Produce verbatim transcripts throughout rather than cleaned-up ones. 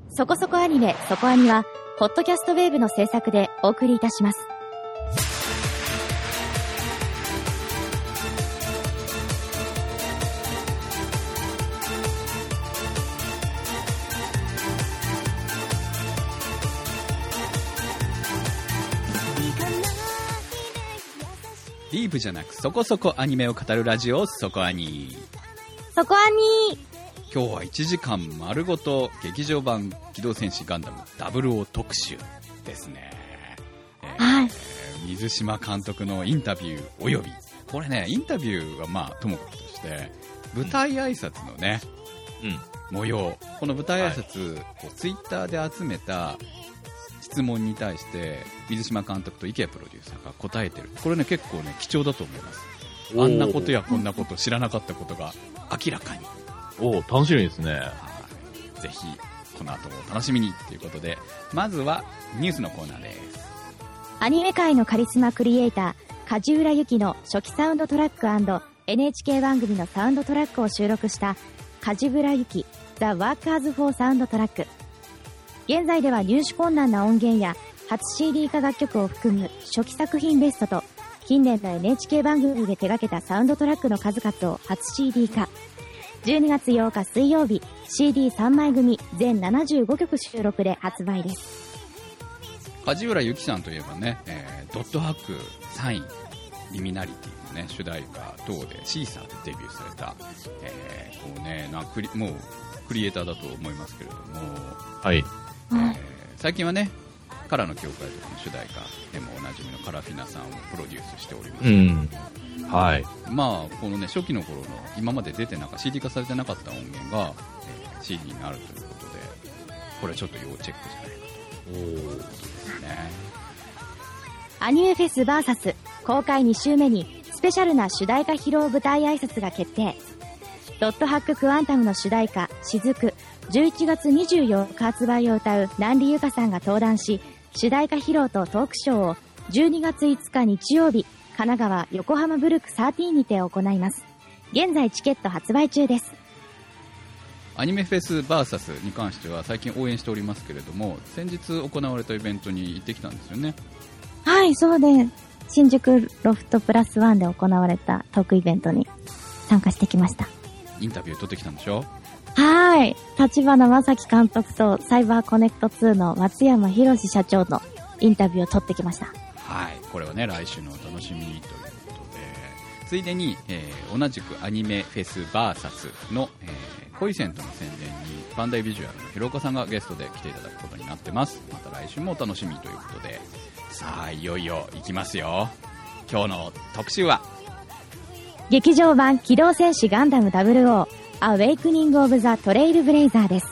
そこそこアニメ、そこアニは、ポッドキャストウェーブの制作でお送りいたします。 ディープじゃなくそこそこアニメを語るラジオ、そこアニ。 そこアニ。 今日はいちじかん丸ごと劇場版機動戦士ガンダムダブルオー特集ですね、えーはい、 水島監督のインタビューおよびこれね、インタビューはまあともかくとして舞台挨拶のね、うん、模様、この舞台挨拶、はい、こうツイッターで集めた質問に対して水島監督と池谷プロデューサーが答えてる。これね結構ね貴重だと思います。あんなことやこんなこと知らなかったことが明らかに。 おー、楽しみですね。 ぜひこの後も楽しみにということで、まずはニュースのコーナーです。 アニメ界のカリスマクリエイター梶浦由記の初期サウンドトラック& エヌエイチケー 番組のサウンドトラックを収録した梶浦由記 The Workers for Sound Track。現在では入手困難な音源や初 シーディー 化楽曲を含む初期作品ベストと近年の エヌエイチケー 番組で手掛けたサウンドトラックの数々を初 シーディー 化。じゅうにがつようか水曜日 シーディーさん 枚組全ななじゅうごきょく収録で発売です。 梶浦由記さんといえばね、えー、ドットハックサインリミナリティのね主題歌等でシーサーでデビューされた、えー、こうねなクリもうクリエイターだと思いますけれども、 はい、 えー、最近はねカラの教会とかの主題歌でもおなじみのカラフィナさんをプロデュースしております、うん、 はい、 まあこのね初期の頃の今まで出てなか シーディー 化されてなかった音源が、えー、シーディー になるということで、これちょっと要チェックじゃないかということですね。 アニメフェス ブイエス 公開に週目にスペシャルな主題歌披露舞台挨拶が決定。ドットハッククワンタムの主題歌雫、じゅういちがつにじゅうよっか発売を歌う南里由佳さんが登壇し、主題歌披露とトークショーをじゅうにがついつか日曜日神奈川横浜ブルクじゅうさんにて行います。現在チケット発売中です。 アニメフェス ブイエス に関しては最近応援しておりますけれども、先日行われたイベントに行ってきたんですよね。 はい、そうで新宿ロフトプラスワンで行われたトークイベントに参加してきました。 インタビュー取ってきたんでしょ。 はい、立花正樹監督とサイバーコネクトツーの松山博社長のインタビューを取ってきました。 はい、これはね来週のお楽しみにということで、ついでに、えー、同じくアニメフェス ブイエス の、えー、コイセントの宣伝にバンダイビジュアルの広岡さんがゲストで来ていただくことになってます。また来週もお楽しみということで、さあいよいよいきますよ。今日の特集は劇場版機動戦士ガンダム ダブルオー アウェイクニングオブザトレイルブレイザーです。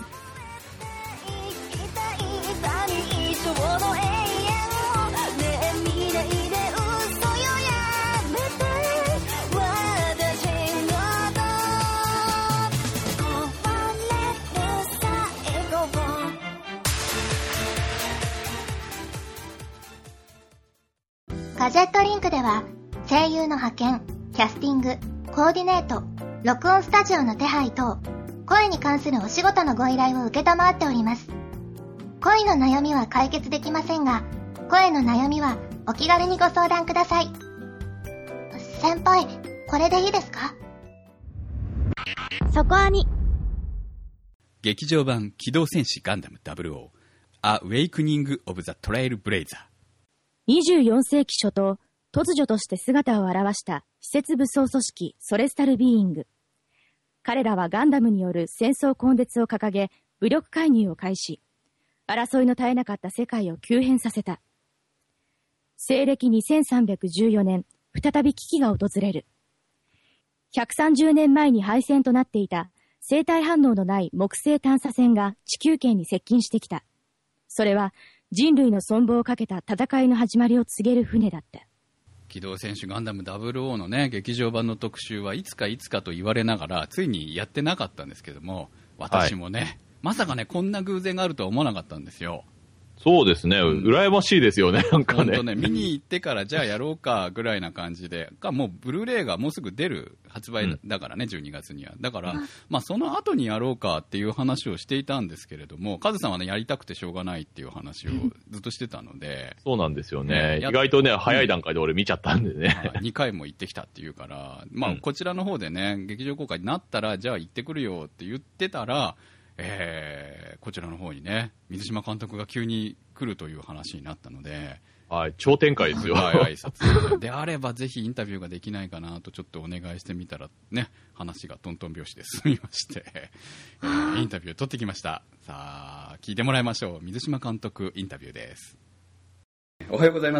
ガジェットリンクでは声優の派遣、キャスティング、コーディネート、録音スタジオの手配等、声に関するお仕事のご依頼を受けたまっております。声の悩みは解決できませんが、声の悩みはお気軽にご相談ください。先輩、これでいいですか？ そこアニ。 劇場版機動戦士ガンダム ダブルオー アウェイクニングオブザトレイルブレイザー。 にじゅうよんせいき初頭、突如として姿を現した施設武装組織ソレスタルビーイング。彼らはガンダムによる戦争根絶を掲げ、武力介入を開始。争いの絶えなかった世界を急変させた。西暦にせんさんびゃくじゅうよねん、再び危機が訪れる。ひゃくさんじゅうねんまえに敗戦となっていた生体反応のない木星探査船が地球圏に接近してきた。それは人類の存亡をかけた戦いの始まりを告げる船だった。 機動戦士ガンダム ダブルオー のね劇場版の特集はいつかいつかと言われながらついにやってなかったんですけども、私もね、はい、まさかねこんな偶然があるとは思わなかったんですよ。 そうですね、うん、羨ましいですよね、なんかね。 ね、見に行ってからじゃあやろうかぐらいな感じで、かもうブルーレイがもうすぐ出る発売だからね、うん、じゅうにがつには。だから、まあ、その後にやろうかっていう話をしていたんですけれども、カズさんはね、やりたくてしょうがないっていう話をずっとしてたので。 そうなんですよね。意外とね、早い段階で俺見ちゃったんでね。 はい、にかいも行ってきたっていうから、まあ、こちらの方でね、劇場公開になったら、じゃあ行ってくるよって言ってたら、えー、こちらの方にね、水島監督が急に来るという話になったので、 はい、超展開ですよ。 はい、挨拶であればぜひインタビューができないかなとちょっとお願いしてみたらね、話がトントン拍子で進みまして、えー、インタビュー取ってきました。さあ聞いてもらいましょう。水島監督インタビューです。おはようございます。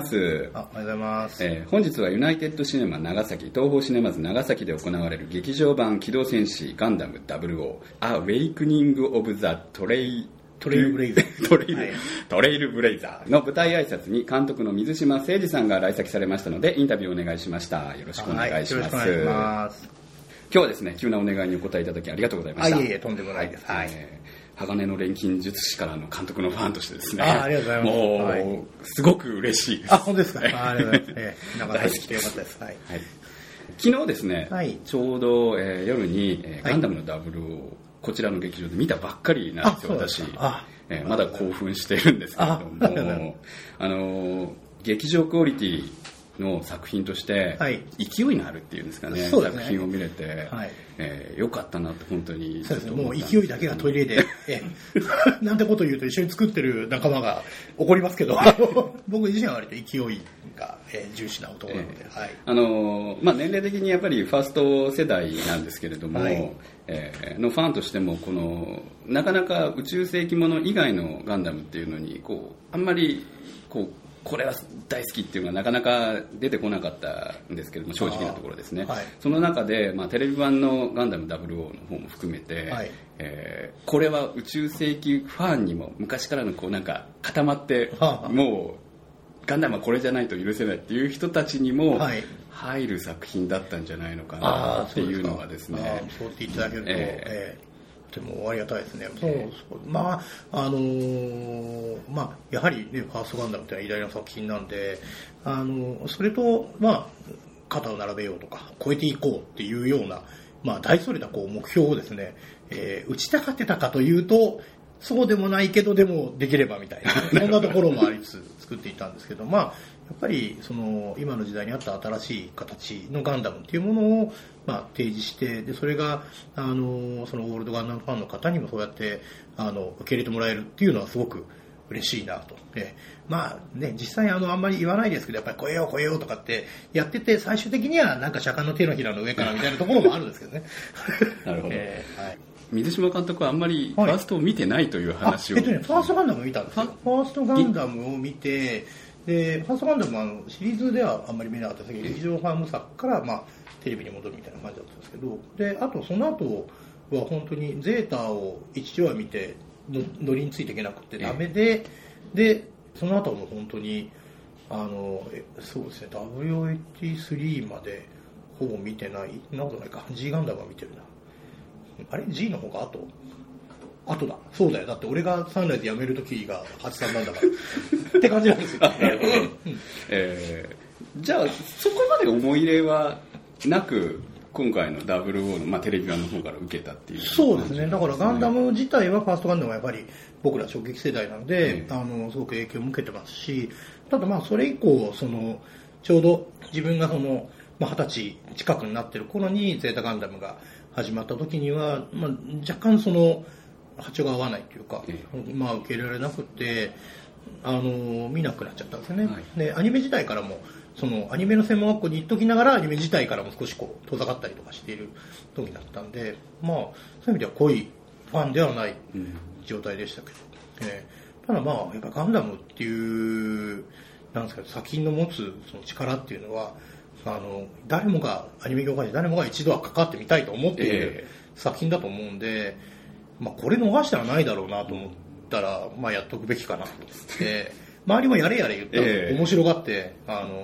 あ、おはようございます、 えー、本日はユナイテッドシネマ長崎、東宝シネマズ長崎で行われる劇場版機動戦士ガンダムダブルオー A Awakening of the Trail トレイルブレイザートレイル、はい、トレイルブレイザーの舞台挨拶に監督の水島誠二さんが来席されましたのでインタビューをお願いしました。よろしくお願いします。はい、よろしくお願いします。今日はですね、急なお願いにお答えいただきありがとうございました。 あ、いえいえ、とんでもないです。はい、 えー、鋼の錬金術師からの監督のファンとしてですね、 あ、ありがとうございます。 もう、はい、すごく嬉しいです。 あ、本当ですか。あ、ありがとうございます。えー、長崎来てよかったです。はい。はい、 昨日ですね、 はい、 ちょうど、えー、夜に、えー、ガンダムのダブルをこちらの劇場で見たばっかりなんですよ、私。あ、えー、まだ興奮してるんですけれども、あ、あのー、劇場クオリティの作品として勢いのあるっていうんですかね、はい、作品を見れて、はい、えー、よかったなって本当にそうですね、もう勢いだけが取り入れて、えー、なんてことを言うと一緒に作ってる仲間が怒りますけど僕自身は割と勢いが、えー、重視な男なので、えー、はい、 あのーまあ、年齢的にやっぱりファースト世代なんですけれども、はい、えー、のファンとしてもこのなかなか宇宙世紀もの以外のガンダムっていうのにこうあんまりこうこれは大好きっていうのがなかなか出てこなかったんですけども、正直なところですね、はい、その中で、まあ、テレビ版のガンダムダブルオーの方も含めて、はい、えー、これは宇宙世紀ファンにも昔からのこうなんか固まってもうガンダムはこれじゃないと許せないっていう人たちにも入る作品だったんじゃないのかなっていうのがですね、 そう言っていただけると、えーとてもありがたいですね。そうそう、まああのー、まあやはりね、ファーストガンダムって偉大な作品なんで、あのそれとまあ肩を並べようとか超えていこうっていうような、まあ大それたこう目標をですね、えー、打ちたかってたかというとそうでもないけどでもできればみたいなそんなところもありつつ作っていたんですけど、まあやっぱりその今の時代にあった新しい形のガンダムっていうものをまあ提示して、でそれがあのそのオールドガンダムファンの方にもそうやってあの受け入れてもらえるっていうのはすごく嬉しいなと。えまあね、実際あのあんまり言わないですけど、やっぱり超えよう超えようとかってやってて最終的にはなんか釈迦の手のひらの上からみたいなところもあるんですけどね。 なるほど。えーはい、水島監督はあんまりファーストを見てないという話を、 はい、えっとね、ファーストガンダムを見たんですよ。ファーストガンダムを見て、でファーストガンダムはあのシリーズではあんまり見なかったですけど、劇場ファーム作から、まあ、テレビに戻るみたいな感じだったんですけど、であとその後は本当にゼータを一話見ての乗りについていけなくてダメで、でその後も本当にあのそうですね ダブリューオーエイティースリー までほぼ見てない、なことないか G ガンダムは見てるな、あれ G の方が後後だそうだよ、だって俺がサンライズ辞める時がはちじゅうさんなんだからって感じなんですよ、 えー、じゃあそこまで思い入れはなく今回のダブルオーの、まあ、テレビ版の方から受けたっていう、 そうですね、だからガンダム自体はファーストガンダムはやっぱり僕ら衝撃世代なので、うん、あのすごく影響を受けてますし、ただまあそれ以降そのちょうど自分がそのまあ、はたち近くになってる頃にゼータガンダムが始まった時には、まあ、若干その波長が合わないというか、うん、まあ受け入れられなくてあの見なくなっちゃったんですよね、はい、でアニメ自体からもそのアニメの専門学校に行っときながらアニメ自体からも少しこう遠ざかったりとかしている時だったんで、まあそういう意味では濃いファンではない状態でしたけど、うん、えー、ただまあやっぱガンダムっていうなんですか作品の持つその力っていうのはあの誰もがアニメ業界で誰もが一度は関わってみたいと思っている作品だと思うんで、まあ、これ逃したらないだろうなと思ったら、まあ、やっとくべきかなと思って周りもやれやれ言って面白がってあの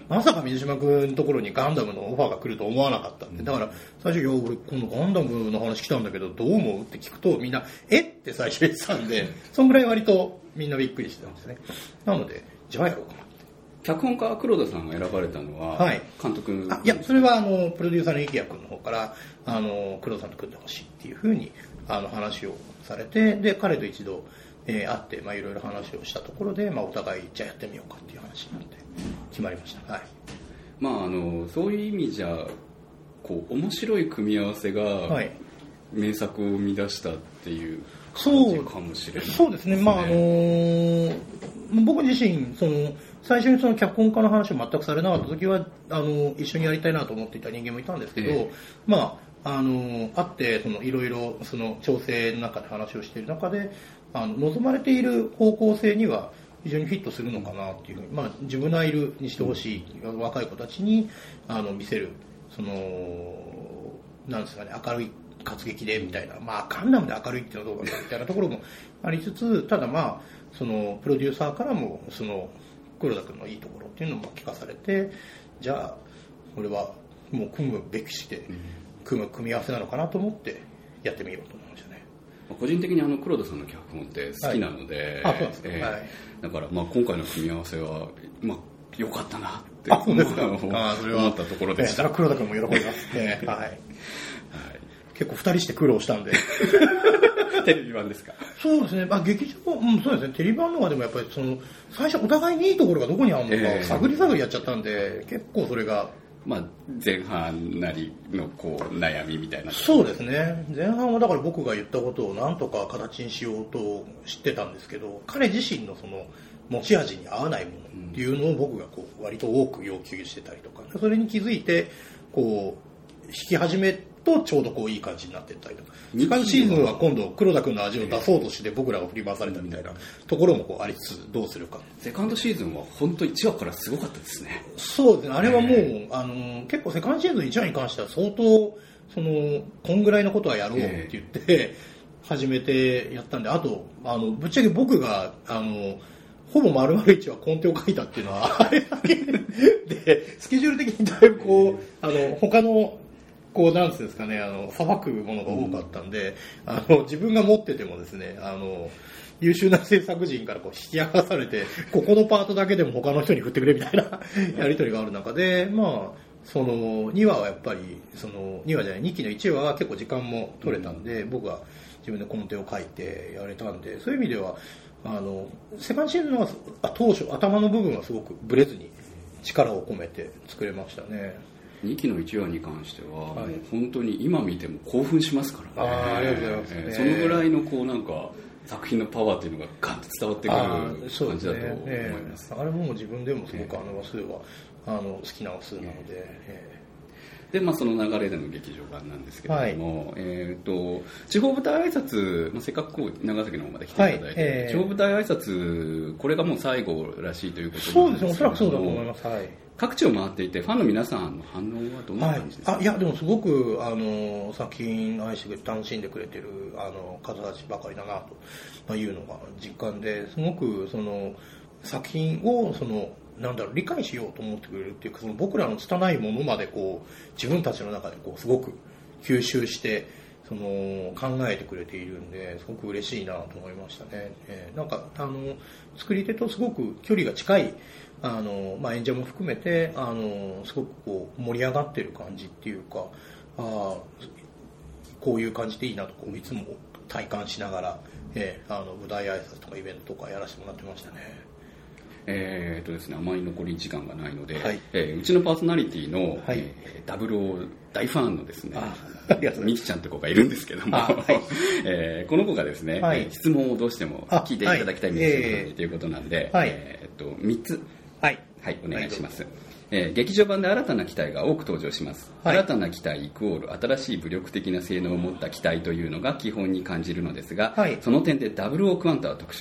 まさか水島君のところにガンダムのオファーが来ると思わなかったんで、だから最初、いや、俺、今度ガンダムの話来たんだけど、どう思うって聞くと、みんな、えって最初言ってたんで、そんぐらい割とみんなびっくりしてたんですね。なので、じゃあやろうかな。 脚本家黒田さんが選ばれたのは、はい、監督あいやそれはあのプロデューサーの池谷君の方からあの黒田さんと組んでほしいっていうふうにあの話をされて、で彼と一度、えー、会ってまあいろいろ話をしたところで、まあ、お互いじゃあやってみようかっていう話になって決まりました。はい。 まああのそういう意味じゃこう面白い組み合わせが名作を生み出したっていう感じかもしれないですね。 そうですね。まああのー、僕自身その最初にその脚本家の話を全くされなかった時はあの一緒にやりたいなと思っていた人間もいたんですけど、えー、まああの会ってそのいろいろその調整の中で話をしている中であの望まれている方向性には非常にフィットするのかなっていうふうに、まあ、自分のいるにしてほしい、うん、若い子たちにあの見せるそのなんですかね明るい活劇でみたいな、まあガンダムで明るいっていうのはどうかなみたいなところもありつつ、ただまあそのプロデューサーからもその黒田君のいいところっていうのも聞かされて、じゃあこれはもう組むべきして組む組み合わせなのかなと思ってやってみようと思いましたね。 個人的にあの黒田さんの脚本って好きなので、はい、あ、そうですか、えーはい、だからまあ今回の組み合わせはまあ良かったなってあ、そうですかあそれは思ったところでした。 だから黒田君も喜びますね。はい、はい、結構二人して苦労したんで。 テレビ版ですか？ そうですね。まあ劇場、うん、そうですね。テレビ版のはでもやっぱりその最初お互いにいいところがどこにあるのかを探り探りやっちゃったんで、えー、結構それがまあ前半なりのこう悩みみたいな。 そうですね。前半はだから僕が言ったことをなんとか形にしようと知ってたんですけど、彼自身のその持ち味に合わないものっていうのを僕がこう割と多く要求してたりとか、それに気づいてこう引き始めとちょうどこういい感じになっていったりとか、セカンドシーズンは今度黒田君の味を出そうとして僕らが振り回されたみたいなところもこうありつつどうするか。 セカンドシーズンは本当いちわからすごかったですね。 そうですね。あれはもうあの結構セカンドシーズンいちわに関しては相当そのこんぐらいのことはやろうって言って始めてやったんで、あとあのぶっちゃけ僕があのほぼ丸々いちわコンテを書いたっていうのはあれだけでスケジュール的にだいぶこうあの他のこうなんですかね、あのさばくものが多かったんで、うん、あの自分が持っててもですね、あの優秀な制作陣からこう引き上がされてここのパートだけでも他の人に振ってくれみたいなやり取りがある中で、まあそのにわはやっぱりそのにわじゃないにきのいちわは結構時間も取れたんで、うん、僕は自分でコンテを書いてやれたんで、そういう意味ではあのセカンドシーズンは当初頭の部分はすごくブレずに力を込めて作れましたね。 にきのいちわに関しては、はい、本当に今見ても興奮しますからね。 あありがとうございます、ね、 えー、そのぐらいのこうなんか作品のパワーっていうのがガンと伝わってくる感じだと思います。あ、ねえー、あれも自分でもすごくあの話数は、えー、あの好きな話数なので、えーでまあ、その流れでの劇場版なんですけれども、はい、えー、と地方舞台挨拶、まあ、せっかくこう長崎の方まで来ていただいて、はい、えー、地方舞台挨拶これがもう最後らしいということそうですね、おそらくそうだと思います、はい、 各地を回っていてファンの皆さんの反応はどんな感じですか？ はい、あいやでもすごくあの作品愛してくれて楽しんでくれてるあの方たちばかりだなというのが実感で、すごくその作品をそのなんだろう理解しようと思ってくれるっていうか、その僕らの拙いものまでこう自分たちの中でこうすごく吸収してその考えてくれているんで、すごく嬉しいなと思いましたね。えー、なんかあの作り手とすごく距離が近いあの、まあ、演者も含めてあのすごくこう盛り上がってる感じっていうか、あこういう感じでいいなとこういつも体感しながら、えー、あの舞台挨拶とかイベントとかやらせてもらってましたね。 えーとですね、あまり残り時間がないので、はい、えー、うちのパーソナリティの、はい、えー、ダブルオー大ファンのですね、みきちゃんという子がいるんですけども、はい、えー、この子がですね、はい、質問をどうしても聞いていただきたいんですよ、はい、ということなんで、はい、えーとみっつ、はいはい、お願いします。えー、劇場版で新たな機体が多く登場します、はい、新たな機体イコール新しい武力的な性能を持った機体というのが基本に感じるのですが、はい、その点でダブルオークワンタは特殊です。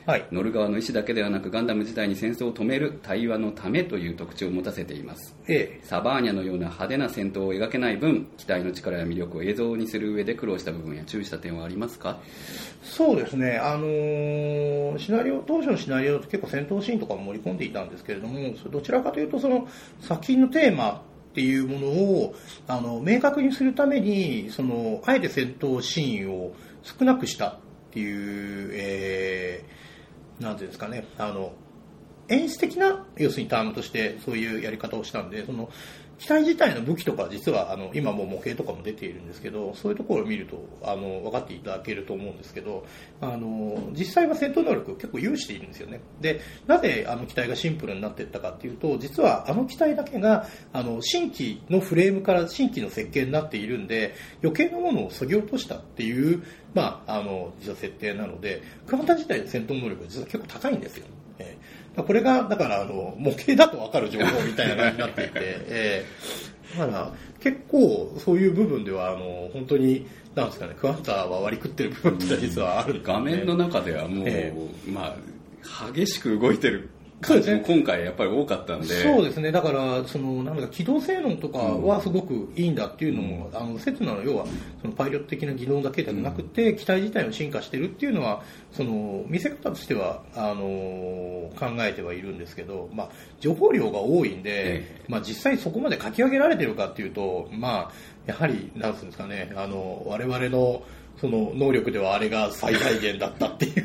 はい、乗る側の意思だけではなくガンダム自体に戦争を止める対話のためという特徴を持たせています、ええ、サバーニャのような派手な戦闘を描けない分機体の力や魅力を映像にする上で苦労した部分や注意した点はありますか？ そうですね、あのー、シナリオ当初のシナリオって結構戦闘シーンとかも盛り込んでいたんですけれども、どちらかというとその作品のテーマっていうものをあの明確にするためにそのあえて戦闘シーンを少なくしたっていう、えーなんていうんですかね、あの演出的な要するにタームとしてそういうやり方をしたんで、その機体自体の武器とか実はあの今もう模型とかも出ているんですけど、そういうところを見るとあの分かっていただけると思うんですけど、あの実際は戦闘能力を結構有しているんですよね。でなぜあの機体がシンプルになっていったかっていうと、実はあの機体だけがあの新規のフレームから新規の設計になっているんで、余計なものを削ぎ落としたっていう、まあ、あの実は設定なので、クワンタ自体の戦闘能力が実は結構高いんですよ。えー、これがだからあの模型だと分かる情報みたいな感じになっていて、えー、だから結構そういう部分ではあの本当になんですかね、クワンタは割り食ってる部分って実はあるんですね。 画面の中ではもう、えー、まあ激しく動いてる感じも今回やっぱり多かったんで、 そうですね、だからそのなんだか機動性能とかはすごくいいんだっていうのも、うん、あの刹那の要はそのパイロット的な技能だけではなくて、うん、機体自体も進化してるっていうのはその見せ方としてはあの考えてはいるんですけど、まあ、情報量が多いんで、ええまあ、実際そこまで書き上げられてるかっていうと、まあ、やはりなんていうんですかね、あの我々のその能力ではあれが最大限だったっていう、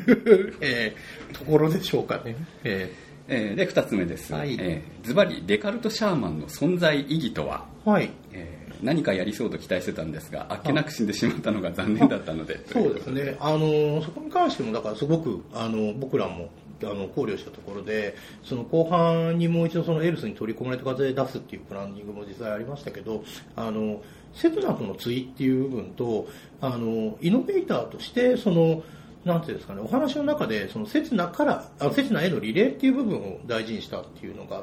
えー、ところでしょうかね。えーえー、でふたつめです、はいえー、ズバリデカルト・シャーマンの存在意義とは、 はいえー、何かやりそうと期待してたんですがあっけなく死んでしまったのが残念だったのでそうですね、あのそこに関してもだからすごくあの僕らもあの考慮したところで、その後半にもう一度そのエルスに取り込まれた形で出すっていうプランニングも実際ありましたけど、あのセツナとの対っていう部分とあのイノベーターとしてそのなんていうんですかね、お話の中でその刹那からあ刹那へのリレーっていう部分を大事にしたっていうのがあって、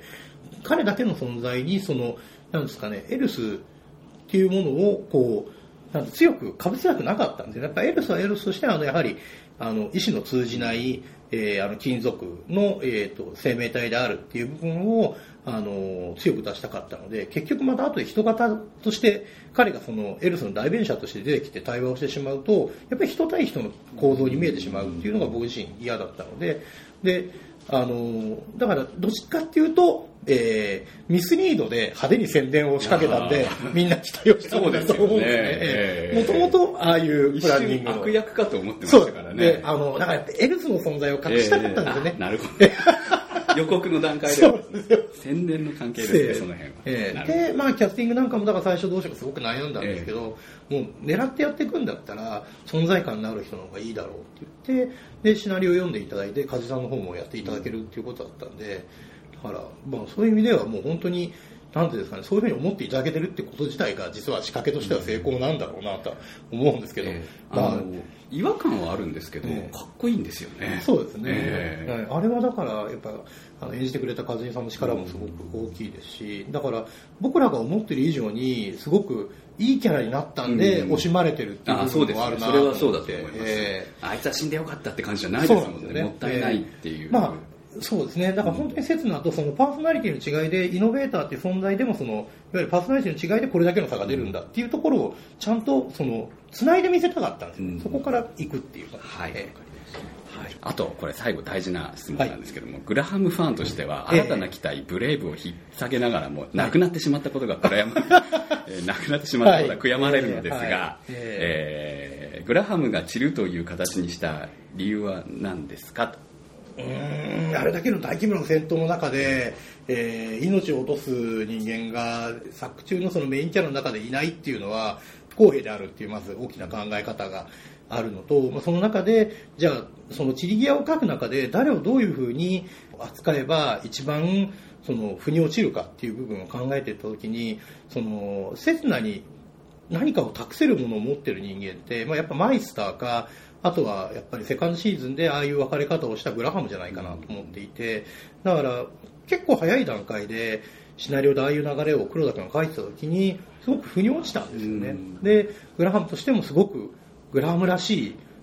彼だけの存在にそのなんですかね、エルスっていうものをこうなんか強く被せなくなかったんですよね。やっぱエルスはエルスとしてあのやはりあの意思の通じない、えー、あの金属の、えー、と生命体であるっていう部分をあの強く出したかったので、結局また後で人型として彼がそのエルスの代弁者として出てきて対話をしてしまうと、やっぱり人対人の構造に見えてしまうっていうのが僕自身嫌だったので、であのだからどっちかっていうと、えー、ミスリードで派手に宣伝を仕掛けたんでみんな期待をしたんだと思うんですね。もともとああいうプランニングの悪役かと思ってましたからね。 であのだからエルスの存在を隠したかったんですよね。 えー、なるほど予告の段階では宣伝の関係ですね、その辺は。 えー、で、まあ、キャスティングなんかもだから最初どうしようかすごく悩んだんですけど、えー、もう狙ってやっていくんだったら存在感のある人の方がいいだろうって言って、でシナリオを読んでいただいて梶さんの方もやっていただけるっていうことだったんで、だから、まあ、そういう意味ではもう本当になんていうんですかね、そういうふうに思っていただけてるってこと自体が実は仕掛けとしては成功なんだろうなと思うんですけど、えーまあ、 あの違和感はあるんですけど、えー、かっこいいんですよね。 そうですね、えー、あれはだからやっぱあの演じてくれた和井さんの力もすごく大きいですし、だから僕らが思ってる以上にすごくいいキャラになったんで惜しまれてるっていう部分もあるなと思って、 それはそうだと思います、えー、あいつは死んでよかったって感じじゃないですもんね。もったいないっていう、えーまあそうですね。だから本当に刹那とそのパーソナリティの違いで、イノベーターっていう存在でもそのいわゆるパーソナリティの違いでこれだけの差が出るんだっていうところをちゃんとその繋いで見せたかったんですよ、うん、そこから行くっていうか、 はい、えーはい、あとこれ最後大事な質問なんですけども、はい、グラハムファンとしては新たな機体、えー、ブレイブを引っ提げながらもなくなってしまったことがこれは、えー、なくなってしまったことが悔やまれるのですが、はいえーえー、グラハムが散るという形にした理由は何ですかと。 うーんあれだけの大規模な戦闘の中で、えー、命を落とす人間が作中のそのメインキャラの中でいないっていうのは不公平であるっていうまず大きな考え方があるのと、まあ、その中でじゃあその散り際を書く中で誰をどういうふうに扱えば一番その腑に落ちるかっていう部分を考えていった時に、その刹那に何かを託せるものを持ってる人間って、まあ、やっぱマイスターかあとはやっぱりセカンドシーズンでああいう別れ方をしたグラハムじゃないかなと思っていて、だから結構早い段階でシナリオでああいう流れを黒田君が書いてた時にすごく腑に落ちたんですよね。でグラハムとしてもすごくグラハムらしい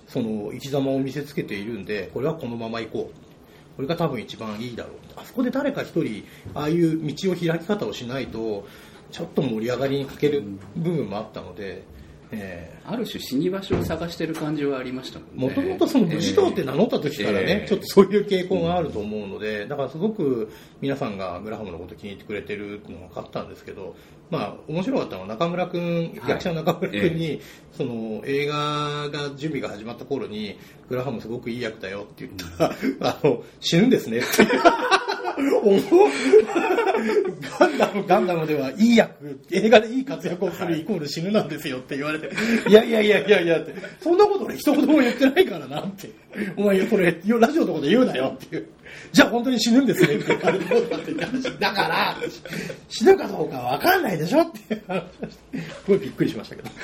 その生き様を見せつけているんで、これはこのまま行こう、これが多分一番いいだろう。あそこで誰か一人ああいう道を開き方をしないとちょっと盛り上がりに欠ける部分もあったので、えー、 ある種死に場所を探してる感じはありましたもんね。 もともとその武士道って名乗った時からね、えー、ちょっとそういう傾向があると思うので、だからすごく皆さんがグラハムのこと気に入ってくれてるのが分かったんですけど、まあ面白かったのは中村くん、役者の中村くんに、えー、その映画が準備が始まった頃にグラハムすごくいい役だよって言ったら、うん、あの死ぬんですねってガンダムガンダムではいい役、映画でいい活躍をするイコール死ぬなんですよって言われて、いやいやいやいやいやって、そんなこと俺一言も言ってないからなって、お前それラジオのとこで言うなよっていう、じゃあ本当に死ぬんですねって言われて、だから死ぬかどうかわかんないでしょって話して、すごいびっくりしましたけど。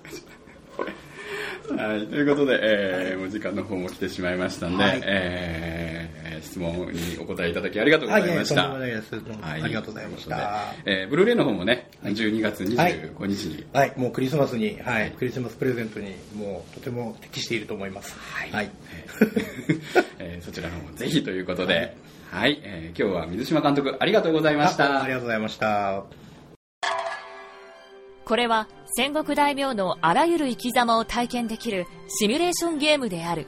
はい、ということで、えー、もう時間の方も来てしまいましたので、はい、えー、質問にお答えいただきありがとうございました。 はい、ありがとうございました。 えー、ブルーレイの方もね、じゅうにがつにじゅうごにちに、 はい、はい、もうクリスマスに、はい、クリスマスプレゼントにもうとても適していると思います。はい。はい、 えー、そちらの方もぜひということで、はい、はい、えー、今日は水島監督ありがとうございました。 ありがとうございました。 これは戦国大名のあらゆる生き様を体験できるシミュレーションゲームである。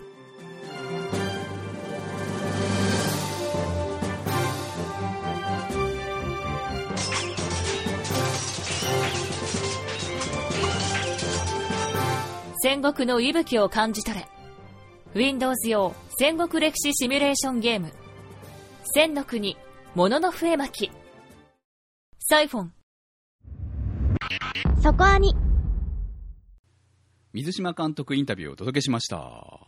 戦国の息吹を感じ取れ。 Windows 用戦国歴史シミュレーションゲーム、千の国ものの笛巻き。サイフォン。 そこアニ。 水島監督インタビューをお届けしました。 はい。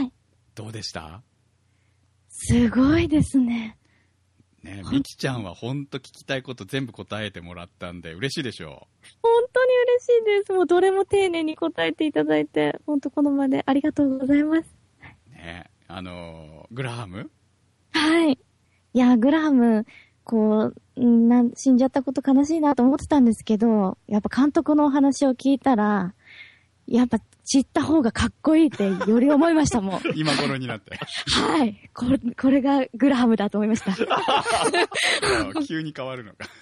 どうでした？ すごいですね。 ね、みきちゃんは本当聞きたいこと全部答えてもらったんで嬉しいでしょう。 本当に嬉しいです。もうどれも丁寧に答えていただいて、本当この場でありがとうございます。 ね、あのグラハム？ はい。いや、グラハム、こう、な死んじゃったこと悲しいなと思ってたんですけど、やっぱ監督のお話を聞いたら、やっぱ散った方がかっこいいってより思いましたもん。 今頃になって。 はい。これ、これがグラハムだと思いました。 急に変わるのか。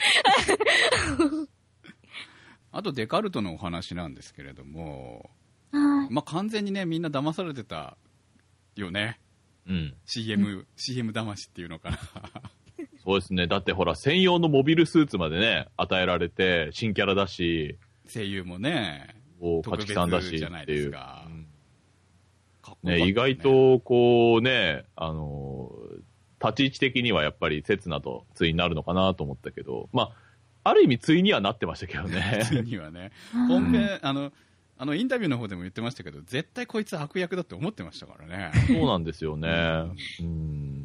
あとデカルトのお話なんですけれども、 はい。 まあ、完全にね、みんな騙されてたよね。 うん。 シーエム、うん、シーエム 騙しっていうのかな。 そうですね。だってほら、専用のモビルスーツまでね、与えられて、新キャラだし。 声優もね、 勝木さんだしっていう。 ね、 ね、意外と、こうね、あの、立ち位置的にはやっぱり刹那と対になるのかなと思ったけど、まあ、ある意味対にはなってましたけどね。 対にはね。本編、あの、あの、インタビューの方でも言ってましたけど、絶対こいつ悪役だって思ってましたからね。 そうなんですよね。うん。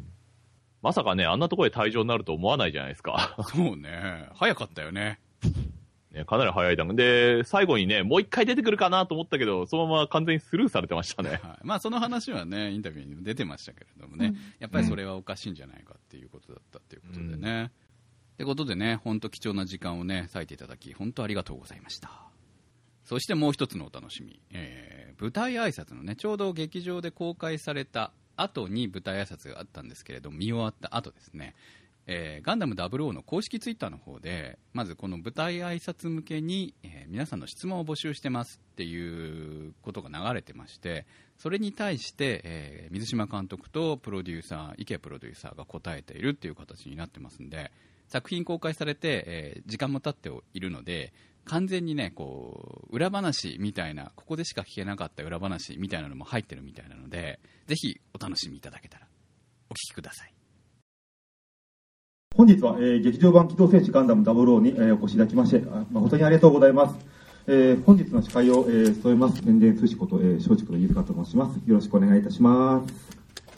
まさかね、あんなところで退場になると思わないじゃないですか。 そうね。早かったよね。 ね、かなり早い段で、最後にね、もう一回出てくるかなと思ったけど、そのまま完全にスルーされてましたね。はい、 まあ、その話はね、インタビューにも出てましたけれどもね、うん、やっぱりそれはおかしいんじゃないかっていうことだったっていうことでね。うん、ってことでね、本当貴重な時間をね、割いていただき、本当ありがとうございました。そしてもう一つのお楽しみ、えー、舞台挨拶のね、ちょうど劇場で公開された後に舞台挨拶があったんですけれども、見終わった後ですね、えー、ガンダムダブルオーの公式ツイッターの方で、まずこの舞台挨拶向けに、えー、皆さんの質問を募集してますっていうことが流れてまして、それに対して、えー、水島監督とプロデューサー、池プロデューサーが答えているっていう形になってますんで、作品公開されて、えー、時間も経っているので、完全にね、こう、裏話みたいな、ここでしか聞けなかった裏話みたいなのも入ってるみたいなので、ぜひお楽しみいただけたらお聞きください。 本日は、えー、劇場版機動戦士ガンダムダブルオーに、えー、お越しいただきまして誠にありがとうございます。えー、本日の司会を、えー、務めます天然寿司こと、えー、松竹の飯塚と申します。よろしくお願いいたします。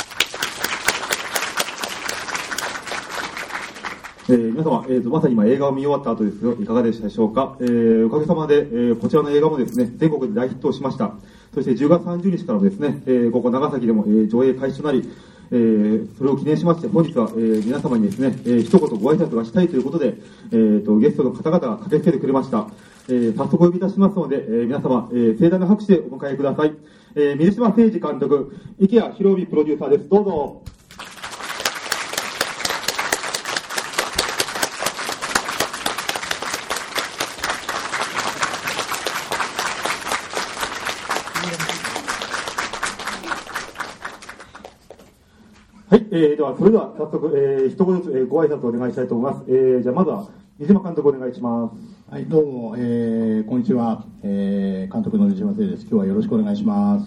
えー、皆様、えーと、まさに今映画を見終わった後ですけどいかがでしたでしょうか。えー、おかげさまで、えー、こちらの映画もですね全国で大ヒットをしました。そしてじゅうがつさんじゅうにちからですね、えー、ここ長崎でも、えー、上映開始となり、えー、それを記念しまして本日は、えー、皆様にですね、えー、一言ご挨拶がしたいということで、えー、とゲストの方々が駆けつけてくれました。えー、早速お呼びいたしますので、えー、皆様、えー、盛大な拍手でお迎えください。 えー、水島誠二監督、池谷博美プロデューサーです。どうぞ。はい、えー、では、それでは早速、えー、一言ずつ、えー、ご挨拶お願いしたいと思います。えー、じゃあ、まずは、水島監督お願いします。 はい、どうも、えー、こんにちは。えー、監督の水島誠です。今日はよろしくお願いします。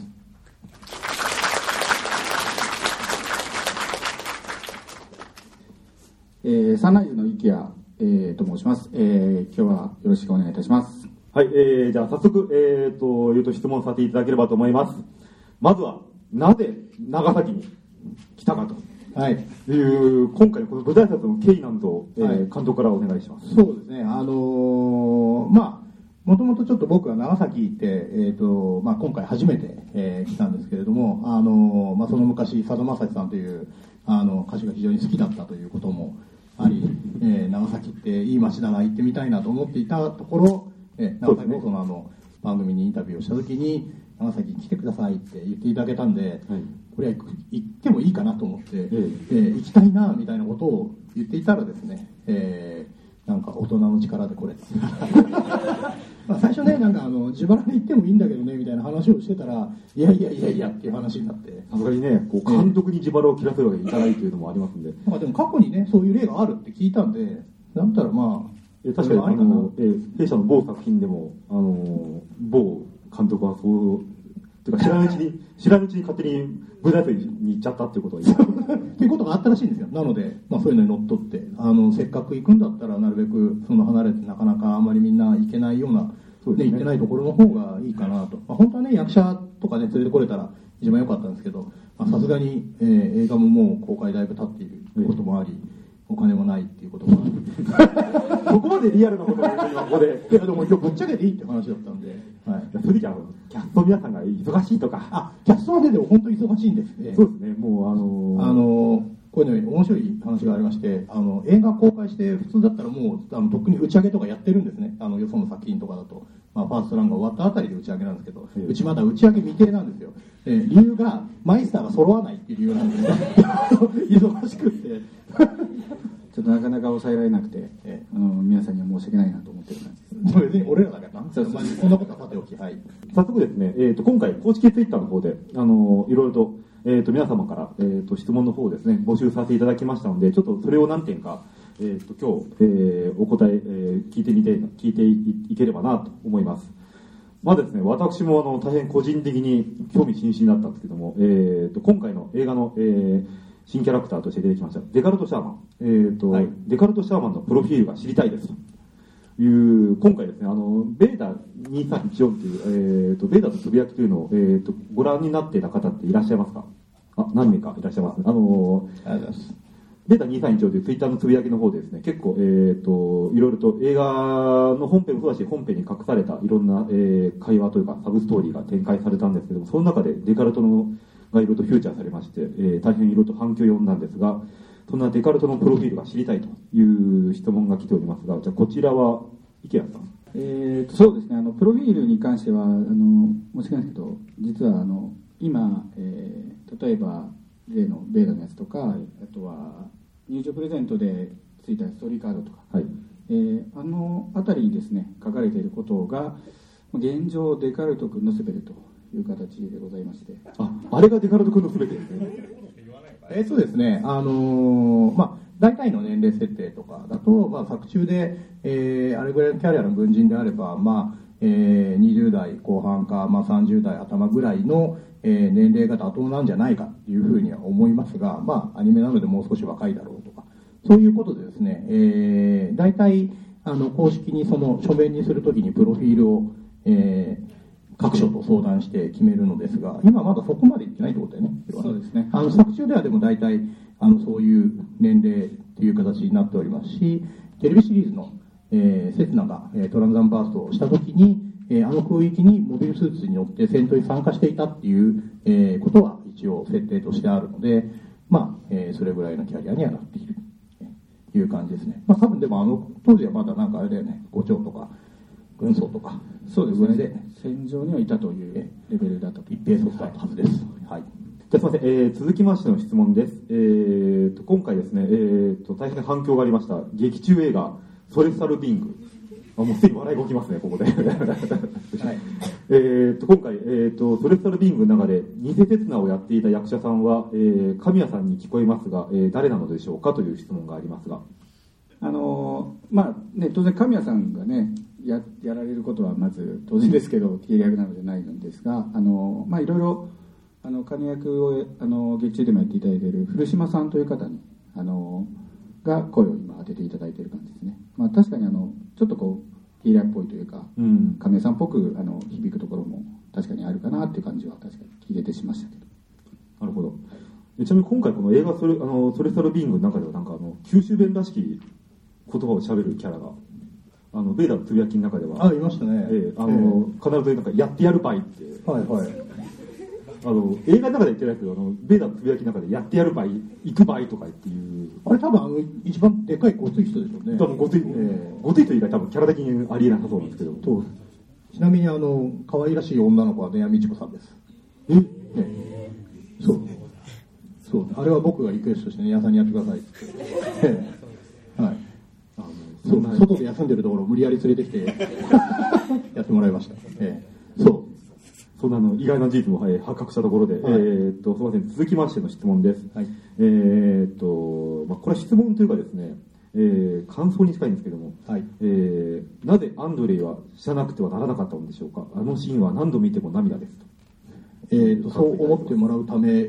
えー、サンライズの池谷、えー、と申します。えー、今日はよろしくお願いいたします。 はい、えー、じゃあ、早速、えーと、言うと質問させていただければと思います。まずは、なぜ長崎に来たかと。はい。いう、今回この舞台挨拶の経緯なんぞを、えーはい、監督からお願いします。 そうですね。あのー、まあ、もともとちょっと僕は長崎行って、えっ、ー、と、まあ今回初めて、えー、来たんですけれども、あのー、まあその昔、佐渡正史さんという、あの、歌手が非常に好きだったということもあり、えー、長崎っていい街だな、行ってみたいなと思っていたところ、えー、長崎のそのあの、番組にインタビューをしたときに、長崎に来てくださいって言っていただけたんで、はい、これは行ってもいいかなと思って、えーえー、行きたいなみたいなことを言っていたらですね、えー、なんか大人の力でこれまあ最初ね、なんかあの自腹で行ってもいいんだけどねみたいな話をしてたら、いやいやいやいやっていう話になって、 さすがにね、こう監督に自腹を切らせるわけにいかないというのもありますんで、 まあでも過去にね、そういう例があるって聞いたんで、だったらまあ、 え確かにあの、えー、弊社の某作品でも、あの某監督はそうてか知らないうちに知らないうちに勝手に舞台挨拶に行っちゃったっていうことがっていうことがあったらしいんですよ。なので、まあ、そういうのにのっとってあのせっかく行くんだったらなるべくその離れてなかなかあんまりみんな行けないような、そうですね、行ってないところの方がいいかなと、まあ、本当はね役者とかね連れてこれたら一番良かったんですけど、さすがに、えー、映画ももう公開だいぶ経っていることもあり、お金もないっていうこともあるここまでリアルなことを言うにはここでいやでも今日ぶっちゃけていいって話だったんで、 はい、それじゃあキャストの皆さんが忙しいとか、 あ、キャストはねでも本当に忙しいんですね。 そうですね、もうあのー、あのー、こういうの面白い話がありまして、あの映画公開して普通だったらもうあのとっくに打ち上げとかやってるんですね。あのよその作品とかだと、まあ、ファーストランが終わったあたりで打ち上げなんですけど、えー、うちまだ打ち上げ未定なんですよ。えー、理由がマイスターが揃わないっていう理由なんですね忙しくってちょっとなかなか抑えられなくて、えー、あの皆さんには申し訳ないなと思ってるんです。 それで俺らだからな。そうそうそう、まあ、こんなことはさておき、はい。 早速ですね、えーと、今回公式ツイッターの方で、あのー、いろいろと、えーと、皆様から、えーと、質問の方をですね、募集させていただきましたので、ちょっとそれを何点か、えーと、今日、えー、お答え、えー、聞いてみて、聞いて い, いければなと思います。まずですね、私もあの、大変個人的に興味津々だったんですけども、えーと、今回の映画の、えー新キャラクターとして出てきましたデカルト・シャーマン、えーとはい、デカルト・シャーマンのプロフィールが知りたいですという今回ですね、あのベータにさんいちよんという、えーと、ベータのつぶやきというのを、えーと、ご覧になっていた方っていらっしゃいますか？あ、何名かいらっしゃいますね。あのー、ありがとうございます。ベータにさんいちよんというツイッターのつぶやきの方でですね、結構、えーと、いろいろと映画の本編もそうだし、本編に隠されたいろんな、えー、会話というかサブストーリーが展開されたんですけども、その中でデカルトのがいろいろとフューチャーされまして、えー、大変いろいろと反響を呼んだんですが、そんなデカルトのプロフィールが知りたいという質問が来ておりますが、じゃあこちらは池谷さん。 えーとそうですね、あのプロフィールに関してはあの申し訳ないですけど、実はあの今、えー、例えば例のベータのやつとか、はい、あとは入場プレゼントでついたストーリーカードとか、はい、えー、あのあたりにですね書かれていることが現状デカルト君のすべてという形でございまして、 あ、あれがデカルト君のすべてですね。 えー、そうですね、あのー、まあ大体の年齢設定とかだと、まあ、作中で、えー、あれぐらいのキャリアの軍人であれば、まあえー、にじゅう代後半か、まあ、さんじゅう代頭ぐらいの、えー、年齢が妥当なんじゃないかというふうには思いますが、まあ、アニメなのでもう少し若いだろうとか、そういうことでですね、えー、大体あの公式にその書面にするときにプロフィールを、えー各所と相談して決めるのですが、今まだそこまでいってないってことだよね。 そうですね。 あの作中ではでも大体あのそういう年齢という形になっておりますし、テレビシリーズの、えー、セツナが、えー、トランザンバーストをしたときに、えー、あの空域にモビルスーツに乗って戦闘に参加していたっていう、えー、ことは一応設定としてあるので、まあ、えー、それぐらいのキャリアにはなっているという感じですね。まあ多分でもあの当時はまだなんかあれだよね、五丁とか軍曹とかそうですね、で戦場にはいたというレベルだと一平卒だったはずです。 はい、じゃあすみません、えー、続きましての質問です。えー、と今回ですね、えー、と大変な反響がありました劇中映画「ソレスタルビング」あもうすでに笑いが起きますねここで、はいえー、と今回、えー、とソレスタルビングの中で偽刹那をやっていた役者さんは、えー、神谷さんに聞こえますが、えー、誰なのでしょうかという質問がありますが、 あのー、まあね当然神谷さんがね や, やられることはまず当然ですけど経役なのでないのですが、あのー、まあいろいろあの神役をあの劇中でもやっていただいている古島さんという方にあのが声を今当てていただいている感じですね。まあ、確かにあのちょっとこうヒーラーっぽいというか、うん、神谷さんっぽくあの響くところも確かにあるかなっていう感じは確かに聞いててしましたけど。 なるほど。ちなみに今回この映画ソレあのソレスタルビーングの中ではなんかあの九州弁らしき言葉を喋るキャラがあのベーダーのつぶやきの中ではあいましたね。 えー、あの、えー、必ずなんかやってやるばいってはいはい。 あの映画の中で言ってないけどあのベーダーのつぶやきの中でやってやる場合行く場合とかっていうあれ多分あの一番でかいごつい人でしょうね。 多分ごつい、えー、ごついというか多分キャラ的にありえなさそうなんですけどそうちなみにあの可愛らしい女の子は根谷美智子さんです。 え、ね、 そうそうあれは僕がリクエストして根谷さんにやってくださいって、えー、はいあのそう外で休んでるところを無理やり連れてきてやってもらいました、えー、そうそんなの意外な事実も、はい、発覚したところで、はい、えー、っとすみません続きましての質問です。はい、えー、っとまあこれは質問というかですね、えー、感想に近いんですけども、はい、えー、なぜアンドレイは死ななくてはならなかったのでしょうか。あのシーンは何度見ても涙ですと。 えー、っとそう思ってもらうためい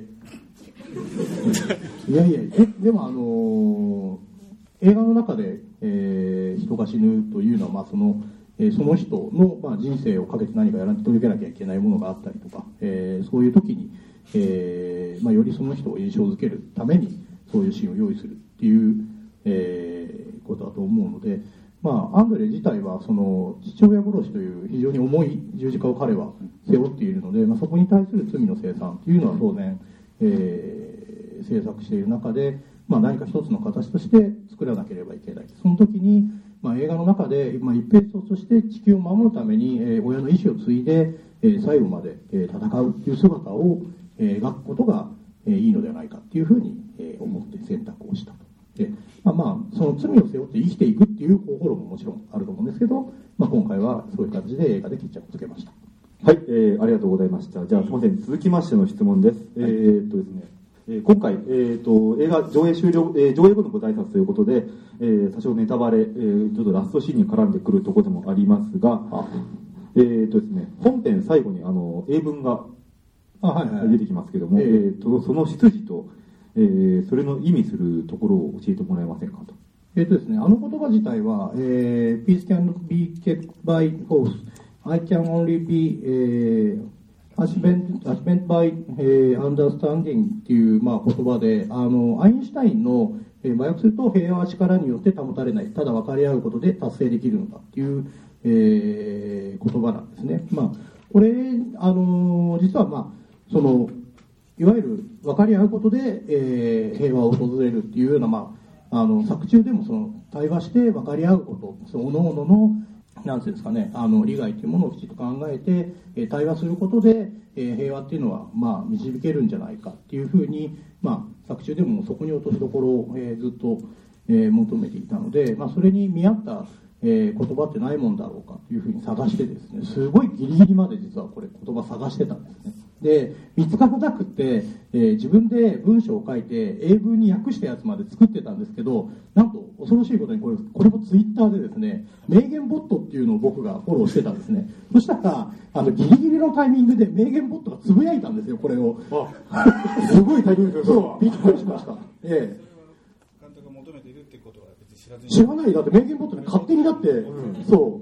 やいやえでもあのー、映画の中で、えー、人が死ぬというのはまあそのえー、その人の、まあ、人生をかけて何かやら届けなきゃいけないものがあったりとか、えー、そういう時に、えーまあ、よりその人を印象づけるためにそういうシーンを用意するっていう、えー、ことだと思うので、まあ、アンドレ自体はその父親殺しという非常に重い十字架を彼は背負っているので、まあ、そこに対する罪の清算というのは当然、えー、制作している中で、まあ、何か一つの形として作らなければいけない。その時にまあ、映画の中で、まあ、一平卒として地球を守るために、えー、親の意思を継いで、えー、最後まで、えー、戦うという姿を、えー、描くことが、えー、いいのではないかというふうに、えー、思って選択をしたと。で、まあ、まあその罪を背負って生きていくっていう方法論ももちろんあると思うんですけど、まあ、今回はそういう感じで映画で決着をつけました。 はい、えー、ありがとうございました。じゃあすみません続きましての質問です。はい、えー、っとですねえー、今回、えー、と映画上映終了、えー、上映後のご挨拶ということで、えー、多少ネタバレ、えー、ちょっとラストシーンに絡んでくるところでもありますが、えーとですね、本編最後にあの英文が出てきますけども、えー、とその出自と、えー、それの意味するところを教えてもらえませんかと。 えーとですね、あの言葉自体は、えー、Peace can be kept by force. I can only be、えーAchievement by、えー、understanding っていう、まあ、言葉で、あのアインシュタインの、えー、和訳すると平和は力によって保たれない、ただ分かり合うことで達成できるのだっていう、えー、言葉なんですね。まあ、これ、あの実は、まあ、そのいわゆる分かり合うことで、えー、平和を訪れるっていうような、まあ、あの作中でもその対話して分かり合うこと、その各々のなんていうんですかね、あの利害というものをきちっと考えて、えー、対話することで、えー、平和っていうのは、まあ、導けるんじゃないかっていうふうに、まあ、作中でもそこに落としどころを、えー、ずっと、えー、求めていたので、まあ、それに見合った、えー、言葉ってないもんだろうかというふうに探してですね、すごいギリギリまで実はこれ言葉探してたんですね。で、見つからなくて、えー、自分で文章を書いて英文に訳したやつまで作ってたんですけど、なんと恐ろしいことにこれ、これもツイッターでですね、名言ボットっていうのを僕がフォローしてたんですね。そしたら、あの、ギリギリのタイミングで名言ボットがつぶやいたんですよ、これを。すごいタイミングで、そう、びっくりしました。ええ。監督が求めているってことは別に知らずに。知らない、だって名言ボットで勝手にだって、うん、そう、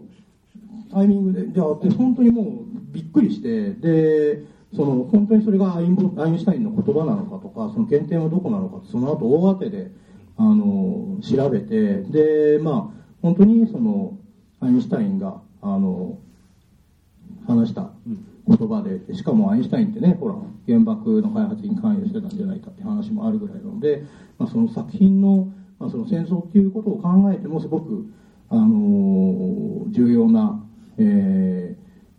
タイミングで、じゃあ、本当にもうびっくりして、で、その本当にそれがアイン、アインシュタインの言葉なのかとか、その原点はどこなのか、その後大当てであの調べて、で、まあ、本当にそのアインシュタインがあの話した言葉で、しかもアインシュタインってね、ほら原爆の開発に関与してたんじゃないかって話もあるぐらいなので、まあ、その作品の、まあ、その戦争っていうことを考えてもすごくあの重要な、えー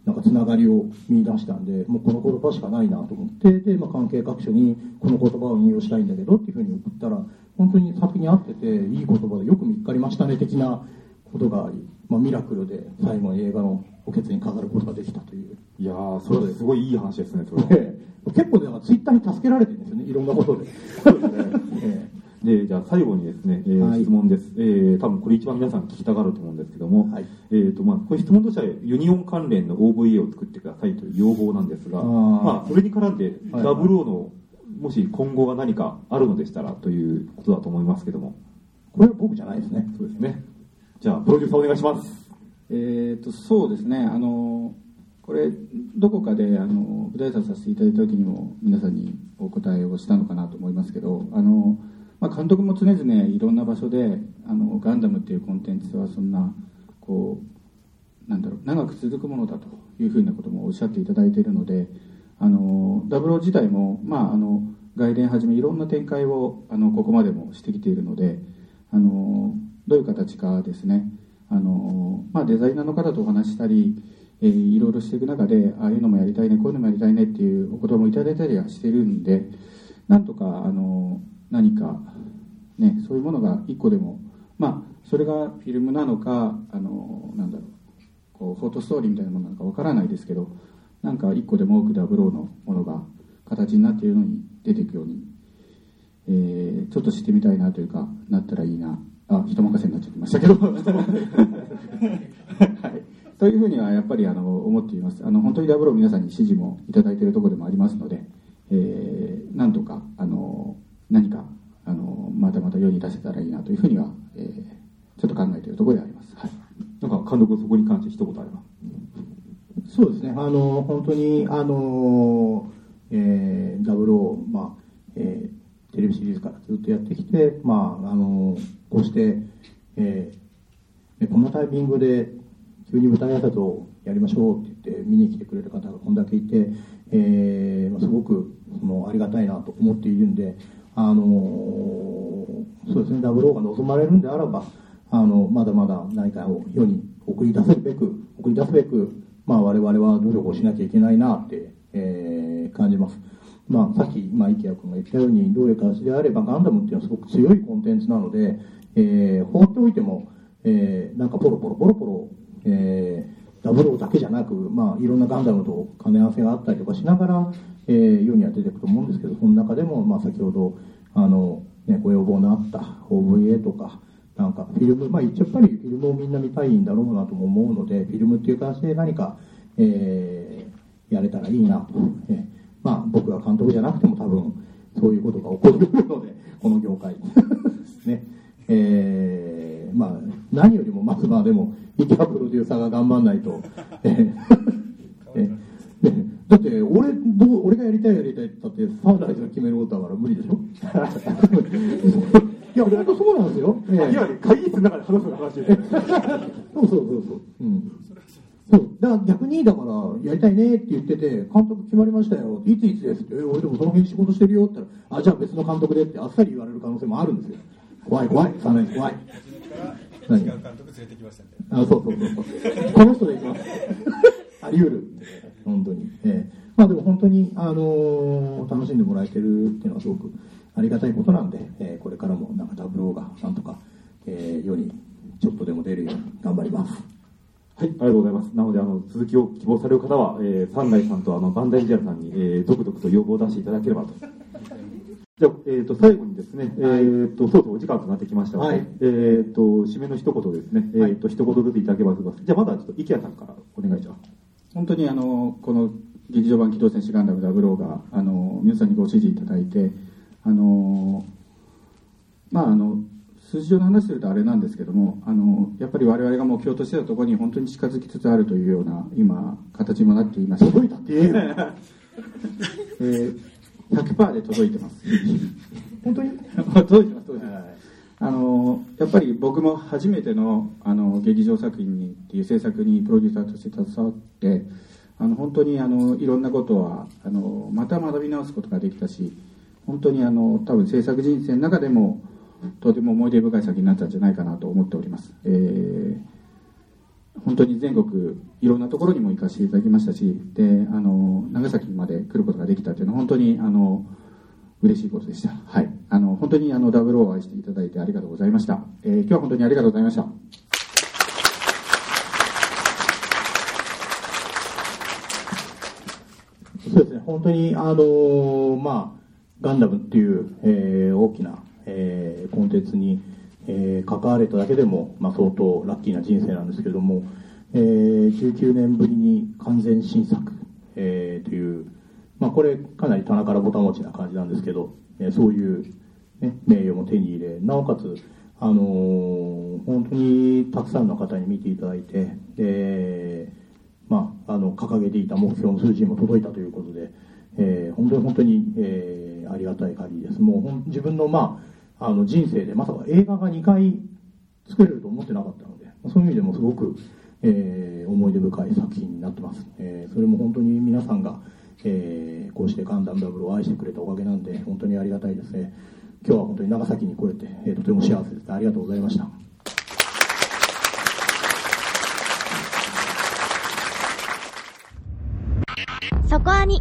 なんかつながりを見出したんで、もうこの言葉しかないなと思って、で、まあ、関係各所にこの言葉を引用したいんだけどっていうふうに送ったら、本当に先に合ってていい言葉でよく見っかりましたね的なことがあり、まあ、ミラクルで最後に映画のおけつに飾ることができたという。 いやー、それはすごいいい話ですね、それは。 結構だからツイッターに助けられてるんですよね、いろんなことで。そうですね。 えーで、じゃあ最後にですね、えーはい、質問です。えー、多分これ一番皆さん聞きたがると思うんですけども、はい、えーと、まあ、こういう質問としてはユニオン関連の オーブイエー を作ってくださいという要望なんですが、あまあ、それに絡んで ダブルオー の、もし今後が何かあるのでしたらということだと思いますけども。 これは僕じゃないですね。 そうですね。じゃあ、プロデューサーお願いします。 えーと、そうですね、あの、これ、どこかで、あの、舞台挨拶させていただいた時にも皆さんにお答えをしたのかなと思いますけど、あの、まあ、監督も常々いろんな場所であのガンダムっていうコンテンツはそんなこうなんだろう長く続くものだというふうなこともおっしゃっていただいているので、あのダブルオー自体も、まあ、あの外伝はじめいろんな展開をあのここまでもしてきているので、あのどういう形かですね、あの、まあ、デザイナーの方とお話ししたり、えー、いろいろしていく中でああいうのもやりたいねこういうのもやりたいねっていうお言葉もいただいたりはしているんで、なんとかあの何か、ね、そういうものが一個でも、まあ、それがフィルムなのか、あのなんだろう、こうフォトストーリーみたいなものなのかわからないですけど、なんか一個でも多くダブルオーのものが形になっているのに出ていくように、えー、ちょっと知ってみたいなというか、なったらいいな、あ、人任せになっちゃってましたけど、はい、というふうにはやっぱりあの思っています。あの本当にダブルオー皆さんに支持もいただいているところでもありますので、えー、なんとかあの何かあのまたまた世に出せたらいいなというふうには、えー、ちょっと考えているところであります。はい、 なんか監督そこに関して一言あれば。 そうですね。あの本当にあの、えー、ダブルオー、まあえー、テレビシリーズからずっとやってきて、まああのこうして、えー、このタイミングで急に舞台挨拶をやりましょうって言って見に来てくれる方がこんだけいて、えー、すごくそのありがたいなと思っているんで、あのそうですね、ダブルオーが望まれるんであれば、あのまだまだ何かを世に送り出せるべく送り出すべく、まあ、我々は努力をしなきゃいけないなって、えー、感じます。まあ、さっき、まあ、池谷君が言ったように、どういう形であればガンダムっていうのはすごく強いコンテンツなので、えー、放っておいても、えー、なんかポロポロポロポロ、えー、ダブルオーだけじゃなく、まあ、いろんなガンダムと兼ね合わせがあったりとかしながら、えー、世には出てくると思うんですけど、その中でも、まあ、先ほどあの、ね、ご要望のあった オーブイエー とか、なんかフィルム、まあ一応やっぱりフィルムをみんな見たいんだろうなとも思うので、フィルムっていう形で何か、えー、やれたらいいなと、えー、まあ僕が監督じゃなくても多分そういうことが起こるので、この業界ね、えー、まあ何よりもまずまあでも池谷プロデューサーが頑張んないと、えーえーね、だって俺どう俺がやりたいやりたいって言ったってサンライズが決めることだから無理でしょ。いや、本当そうなんですよ。 いや、会議室の中で話す話で。 そうそうそうそう。うん。そう。だから逆に、だから、やりたいねって言ってて、監督決まりましたよ。いついつですって、え、俺でもその辺仕事してるよって言ったら、あ、じゃあ別の監督でってあっさり言われる可能性もあるんですよ。怖い怖い。さらに怖い。何？違う監督連れてきましたね。あ、そうそうそうそう。この人で行きます。あり得る。本当に。えー、まあでも本当に、あのー、楽しんでもらえてるっていうのはすごく、ありがたいことなんで、えー、これからもなんかダブルオーがなんとか、えー、世にちょっとでも出るように頑張ります。 はい、ありがとうございます。なので、あの、続きを希望される方は、えー、三内さんとあの、バンダイジャルさんに、えー、続々と要望を出していただければと。じゃあ、えっ、ー、と、最後にですね、はい、えっ、ー、と、そうそう、お時間となってきましたので、はい、えっ、ー、と、締めの一言ですね、えっ、ー、と、一言ずついただければと思います。じゃあ、まだちょっと池谷さんからお願いします。 本当にあの、この劇場版機動戦士ガンダムダブルオーが、あの、皆さんにご支持いただいて、あのまああの数字上の話するとあれなんですけども、あのやっぱり我々が目標としてたところに本当に近づきつつあるというような今形にもなっていまして、 届いたって言えよ、 えー、ひゃくパーセント で届いてます本当に届いてます届いてます、あのやっぱり僕も初めてのあの劇場作品にっていう制作にプロデューサーとして携わって、あの本当にあのいろんなことはあのまた学び直すことができたし、本当にあの多分制作人生の中でもとても思い出深い作品になったんじゃないかなと思っております。えー、 本当に全国いろんなところにも行かせていただきましたし、であの長崎まで来ることができたというのは本当にあの嬉しいことでした。はい、あの本当にあのダブルオーを愛していただいてありがとうございました。えー、今日は本当にありがとうございました。 そうですね、本当にあの、まあ、ガンダムっていう、えー、大きな、えー、コンテンツに、えー、関われただけでも、まあ、相当ラッキーな人生なんですけれども、えー、じゅうきゅうねんぶりに完全新作、えー、という、まあ、これかなり棚からぼた持ちな感じなんですけど、えー、そういう、ね、名誉も手に入れ、なおかつ、あのー、本当にたくさんの方に見ていただいて、でまあ、あの掲げていた目標の数字にも届いたということで、えー、本当に本当に、えー、ありがたい限りです。もうほん自分の、まあ、あの人生でまさか映画がにかい作れると思ってなかったので、そういう意味でもすごく、えー、思い出深い作品になってます。えー、それも本当に皆さんが、えー、こうしてガンダムダブルを愛してくれたおかげなんで本当にありがたいですね。今日は本当に長崎に来れて、えー、とても幸せです。ありがとうございました。 そこアニ。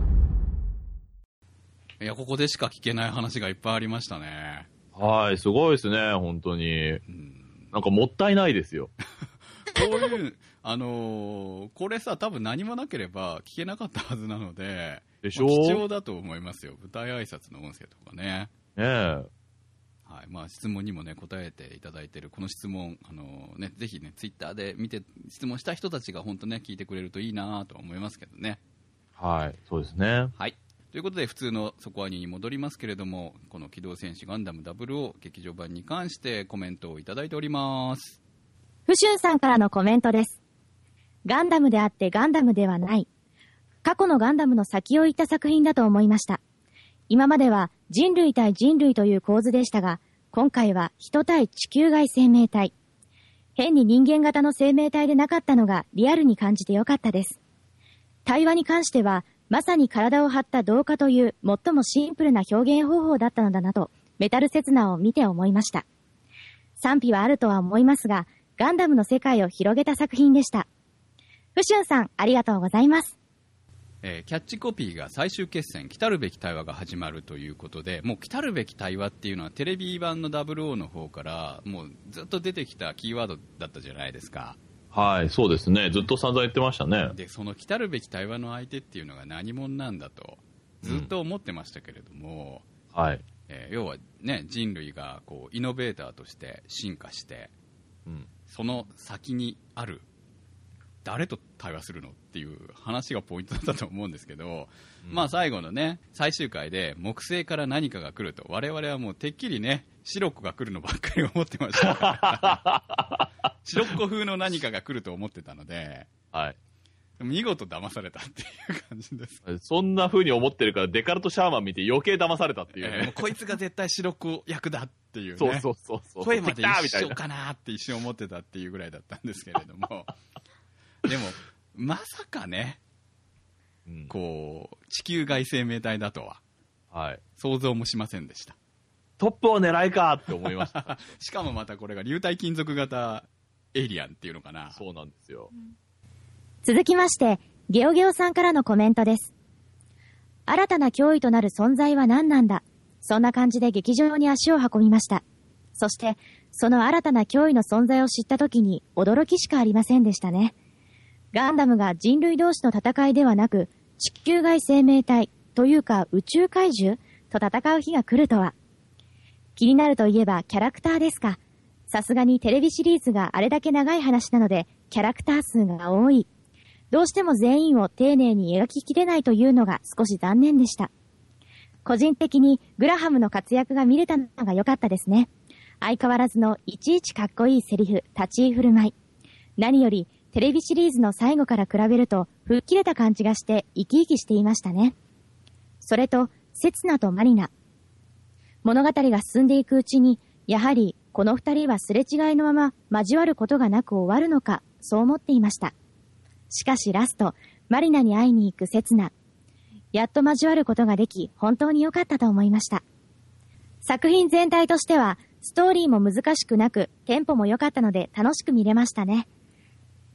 いや、ここでしか聞けない話がいっぱいありましたね。 はい、すごいですね、本当に。うん、なんかもったいないですよ。 こういう、あのー、これさ、多分何もなければ聞けなかったはずなので、 でしょ、 まあ、貴重だと思いますよ。舞台挨拶の音声とかね。 ねえ。 はい、まあ、質問にもね、答えていただいている、この質問、あのー、ね、ぜひね、ツイッターで見て、質問した人たちが本当ね、聞いてくれるといいなと思いますけどね。 はい、そうですね。 はい。ということで、普通のそこアニに戻りますけれども、この機動戦士ガンダムダブルオー劇場版に関してコメントをいただいております。 ふしゅんさんからのコメントです。ガンダムであってガンダムではない。過去のガンダムの先を行った作品だと思いました。今までは人類対人類という構図でしたが、今回は人対地球外生命体。変に人間型の生命体でなかったのがリアルに感じてよかったです。対話に関しては、まさに体を張った同化という最もシンプルな表現方法だったのだなと、メタルセツナを見て思いました。賛否はあるとは思いますが、ガンダムの世界を広げた作品でした。ふしゅんさん、ありがとうございます。 えー、キャッチコピーが最終決戦、来たるべき対話が始まるということで、もう来たるべき対話っていうのはテレビ版のダブルオーの方からもうずっと出てきたキーワードだったじゃないですか。 はい、そうですね。ずっと散々言ってましたね。 で、その来たるべき対話の相手っていうのが何者なんだとずっと思ってましたけれども、 うん、はい、 えー、要はね、人類がこうイノベーターとして進化して、うん、その先にある誰と対話するのっていう話がポイントだったと思うんですけど、うん、まあ最後のね最終回で木星から何かが来ると、我々はもうてっきりね白子が来るのばっかり思ってましたから白子風の何かが来ると思ってたので、はい、見事騙されたっていう感じです。 そんな風に思ってるからデカルトシャーマン見て余計騙されたっていう、ね、 えー、もうこいつが絶対白子役だっていうね、 そうそうそうそう声まで一緒かなって一瞬思ってたっていうぐらいだったんですけれどもでもまさかね、うん、こう地球外生命体だとは、はい、想像もしませんでした。 トップを狙いかって思いましたしかもまたこれが流体金属型エイリアンっていうのかな。 そうなんですよ。 続きましてゲオゲオさんからのコメントです。新たな脅威となる存在は何なんだ、そんな感じで劇場に足を運びました。そしてその新たな脅威の存在を知った時に驚きしかありませんでしたね。ガンダムが人類同士の戦いではなく地球外生命体というか宇宙怪獣と戦う日が来るとは。気になるといえばキャラクターですか。さすがにテレビシリーズがあれだけ長い話なのでキャラクター数が多い。どうしても全員を丁寧に描ききれないというのが少し残念でした。個人的にグラハムの活躍が見れたのが良かったですね。相変わらずのいちいちかっこいいセリフ、立ち居振る舞い。何よりテレビシリーズの最後から比べると吹っ切れた感じがして生き生きしていましたね。それとセツナとマリナ。物語が進んでいくうちにやはりこの二人はすれ違いのまま交わることがなく終わるのか、そう思っていました。しかしラスト、マリナに会いに行くセツナ。やっと交わることができ、本当に良かったと思いました。作品全体としては、ストーリーも難しくなく、テンポも良かったので楽しく見れましたね。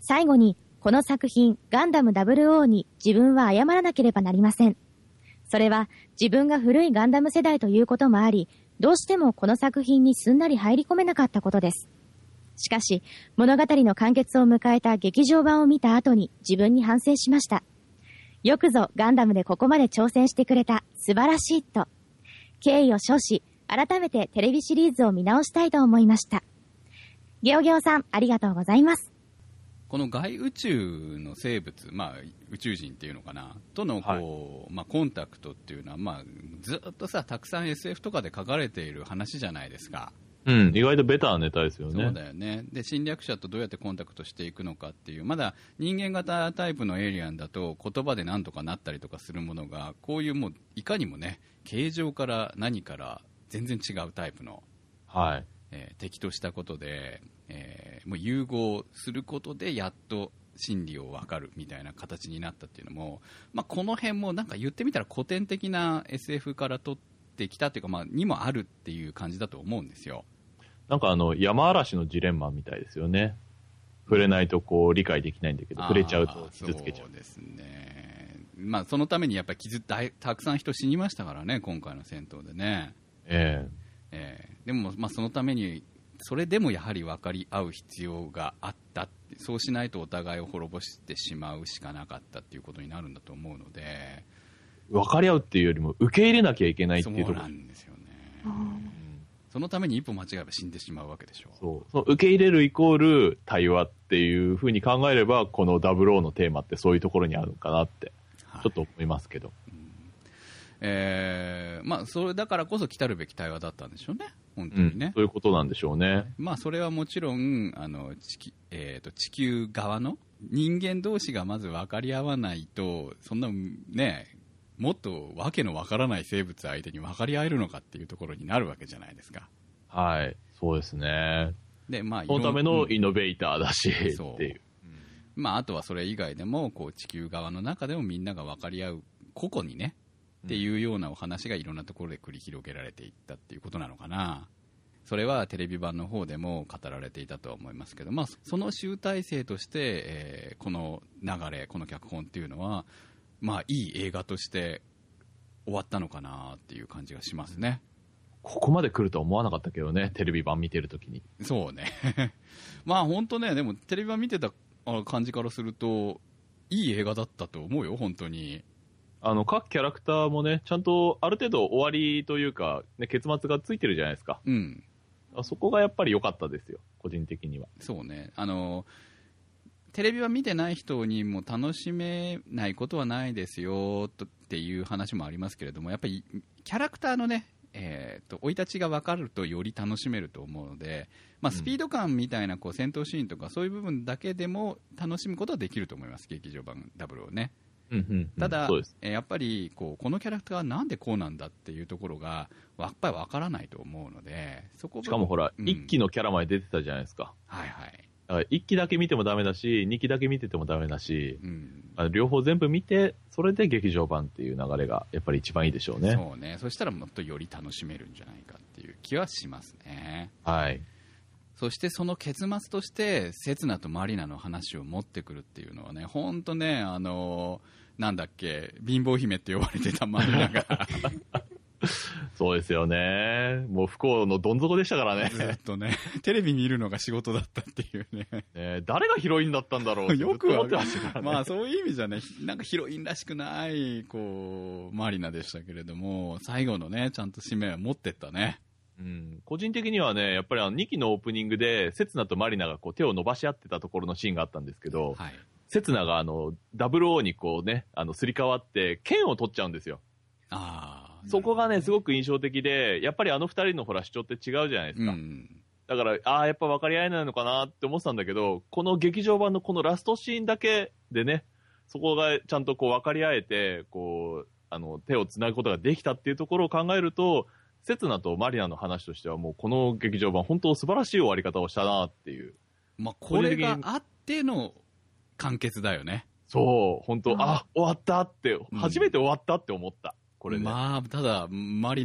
最後に、この作品、ガンダムダブルオーに自分は謝らなければなりません。それは自分が古いガンダム世代ということもあり、どうしてもこの作品にすんなり入り込めなかったことです。しかし、物語の完結を迎えた劇場版を見た後に自分に反省しました。よくぞガンダムでここまで挑戦してくれた、素晴らしいと。敬意を称し、改めてテレビシリーズを見直したいと思いました。ゲオゲオさん、ありがとうございます。 この外宇宙の生物、まあ、宇宙人っていうのかなとのこう、はい、まあ、コンタクトっていうのは、まあ、ずっとさたくさん エスエフ とかで書かれている話じゃないですか。 うん、意外とベタなネタですよね。 そうだよね。で、侵略者とどうやってコンタクトしていくのかっていう、まだ人間型タイプのエイリアンだと言葉で何とかなったりとかするものが、こういうもういかにもね、形状から何から全然違うタイプの、 はい、 えー、敵としたことで、えー、もう融合することでやっと真理を分かるみたいな形になったっていうのも、まあ、この辺もなんか言ってみたら古典的な エスエフ から取ってきたっていうか、まあ、にもあるっていう感じだと思うんですよ。 なんかあの山嵐のジレンマみたいですよね。触れないとこう理解できないんだけど、触れちゃうと傷つけちゃう。 そうですね。まあ、そのためにやっぱり傷たたくさん人死にましたからね、今回の戦闘でね。 えええー、でも、まあ、そのためにそれでもやはり分かり合う必要があった。そうしないとお互いを滅ぼしてしまうしかなかったっていうことになるんだと思うので、 分かり合うっていうよりも受け入れなきゃいけないっていうところ。 そうなんですよね。そのために一歩間違えば死んでしまうわけでしょう。 そう。その受け入れるイコール対話っていうふうに考えれば、このダブルオーのテーマってそういうところにあるのかなって、ちょっと思いますけど。はい、うん、 えー、まあ、それだからこそ来たるべき対話だったんでしょうね。本当にね。 うん、そういうことなんでしょうね。 まあ、それはもちろん、あの、地、えーと、地球側の人間同士がまず分かり合わないと、そんなね、もっとわけのわからない生物相手に分かり合えるのかっていうところになるわけじゃないですか。 はい、そうですね。 で、まあ、 そのためのイノベーターだし、うん、っていう。 うん、まあ、あとはそれ以外でも、こう、地球側の中でもみんなが分かり合う、個々にね、っていうようなお話がいろんなところで繰り広げられていったっていうことなのかな。それはテレビ版の方でも語られていたとは思いますけど、まあ、その集大成として、えー、この流れ、この脚本っていうのは、まあ、いい映画として終わったのかなっていう感じがしますね。 ここまで来るとは思わなかったけどね、テレビ版見てるときに。 そうね。まあ本当ね、でもテレビ版見てた感じからすると、いい映画だったと思うよ、本当に。 あの、各キャラクターもね、ちゃんとある程度終わりというか、ね、結末がついてるじゃないですか。 うん。 そこがやっぱり良かったですよ、個人的には。 そうね。あの、テレビは見てない人にも楽しめないことはないですよっていう話もありますけれども、やっぱりキャラクターのね、えー、と生い立ちが分かるとより楽しめると思うので、まあ、スピード感みたいなこう戦闘シーンとかそういう部分だけでも楽しむことはできると思います、劇場版ダブルをね。 うんうんうん、 ただ、えー、やっぱりこうこのキャラクターはなんでこうなんだっていうところがやっぱり分からないと思うので、そこしかもほら、うん、いっきのキャラまで出てたじゃないですか。 はいはい。 だからいっきだけ見てもダメだし、にきだけ見ててもダメだし、うん、あの両方全部見て、それで劇場版っていう流れがやっぱり一番いいでしょうね。 そうね。そしたらもっとより楽しめるんじゃないかっていう気はしますね。 はい。 そしてその結末として、セツナとマリナの話を持ってくるっていうのはね、ほんとね、あのー、なんだっけ、貧乏姫って呼ばれてたマリナが。 そうですよね。もう不幸のどん底でしたからね。 ずっとね、テレビ見るのが仕事だったっていうね。 ね、誰がヒロインだったんだろうってよく思ってましたからね。 まあそういう意味じゃね、なんかヒロインらしくない、こう、マリナでしたけれども、最後のね、ちゃんと使命は持ってったね。 うん、個人的にはね、やっぱりあのにきのオープニングで、セツナとマリナがこう手を伸ばし合ってたところのシーンがあったんですけど、はい、セツナがあの、ダブルオーにこうね、あの、すり替わって、剣を取っちゃうんですよ。 ああ。 そこがね、すごく印象的で、やっぱりあの二人のほら主張って違うじゃないですか。うん、だから、ああ、やっぱ分かり合えないのかなって思ってたんだけど、この劇場版のこのラストシーンだけでね、そこがちゃんとこう分かり合えて、こう、あの、手を繋ぐことができたっていうところを考えると、セツナとマリナの話としてはもうこの劇場版本当素晴らしい終わり方をしたなっていう。 まあ、これがあっての完結だよね。 そう、本当、あ、終わったって、初めて終わったって思った。これね。 まあ、ただ、マリナは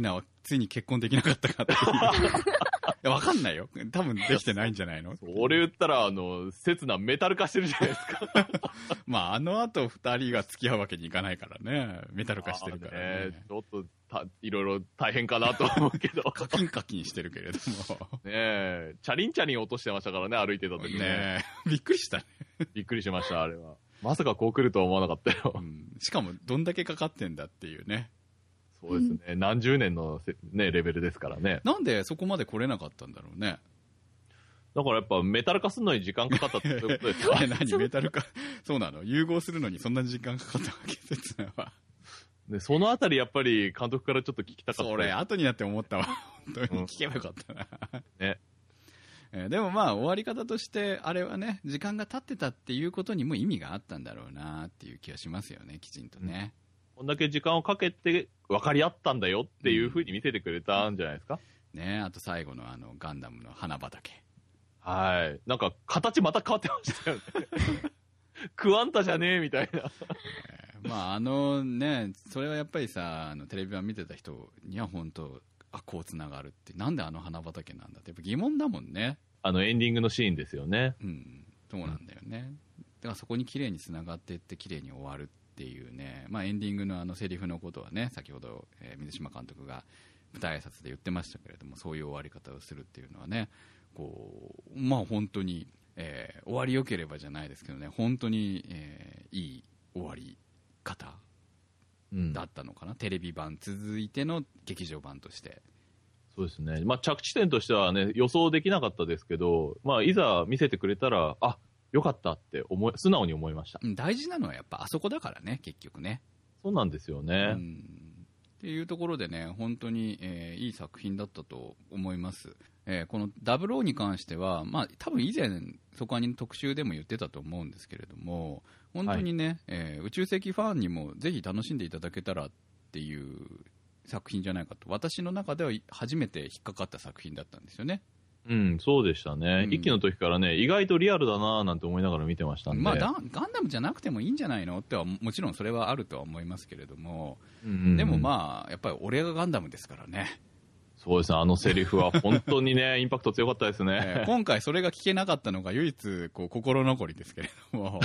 ついに結婚できなかったかっていう。いや、わかんないよ。多分できてないんじゃないの？ 俺言ったら、あの、刹那メタル化してるじゃないですか。 まあ、あの後二人が付き合うわけにいかないからね。メタル化してるからね。 ねちょっとた、いろいろ大変かなと思うけど。 カキンカキンしてるけれども。 ねえ、チャリンチャリン落としてましたからね、歩いてた時ね。 ねえ、びっくりしたね。 びっくりしました、あれは。まさかこう来るとは思わなかったよ。 うん、しかも、どんだけかかってんだっていうね。 そうですね。うん、何十年の、ね、レベルですからね。 なんでそこまで来れなかったんだろうね。 だからやっぱメタル化するのに時間かかったってそういうことですか？ 何メタル化そうなの？融合するのにそんなに時間かかったわけ刹那は。 で、そのあたりやっぱり監督からちょっと聞きたかった。 それ、後になって思ったわ。本当に聞けばよかったな。うん、ね。えー、でもまあ終わり方としてあれはね、時間が経ってたっていうことにも意味があったんだろうなっていう気がしますよね、きちんとね。 うん、こんだけ時間をかけて分かり合ったんだよっていう風に見せてくれたんじゃないですか。 うん、ね、あと最後のあのガンダムの花畑。 はい。なんか形また変わってましたよね。クワンタじゃねえみたいな。 えー、まああのね、それはやっぱりさ、あのテレビ版見てた人には本当、あ、こうつながるって、なんであの花畑なんだってやっぱ疑問だもんね。 あのエンディングのシーンですよね。 うん、そうなんだよね。だからそこに綺麗につながっていって綺麗に終わるっていうね、まあエンディングのあのセリフのことはね、先ほど、えー、水島監督が舞台挨拶で言ってましたけれども、そういう終わり方をするっていうのはね、こう、まあ本当に、えー、終わり良ければじゃないですけどね、本当に、えー、いい終わり方だったのかな、うん、テレビ版続いての劇場版として。 そうですね。まあ着地点としてはね、予想できなかったですけど、まあいざ見せてくれたら、あ、よかったって思い、素直に思いました。 大事なのはやっぱあそこだからね、結局ね。 そうなんですよね。 うんっていうところでね、本当に、えー、いい作品だったと思います。えー、このダブルオーに関しては、まあ、多分以前、そこに特集でも言ってたと思うんですけれども、本当にね、はい、えー、宇宙世紀ファンにもぜひ楽しんでいただけたらっていう作品じゃないかと、私の中では初めて引っかかった作品だったんですよね。 うん、そうでしたね。うん、一期の時からね、意外とリアルだなぁなんて思いながら見てましたんで。 まあ、ガンダムじゃなくてもいいんじゃないのっては、もちろんそれはあるとは思いますけれども、うんうんうん、でもまあ、やっぱり俺がガンダムですからね。 そうですね、あのセリフは本当にね、インパクト強かったですね。 えー、今回それが聞けなかったのが唯一、こう、心残りですけれども。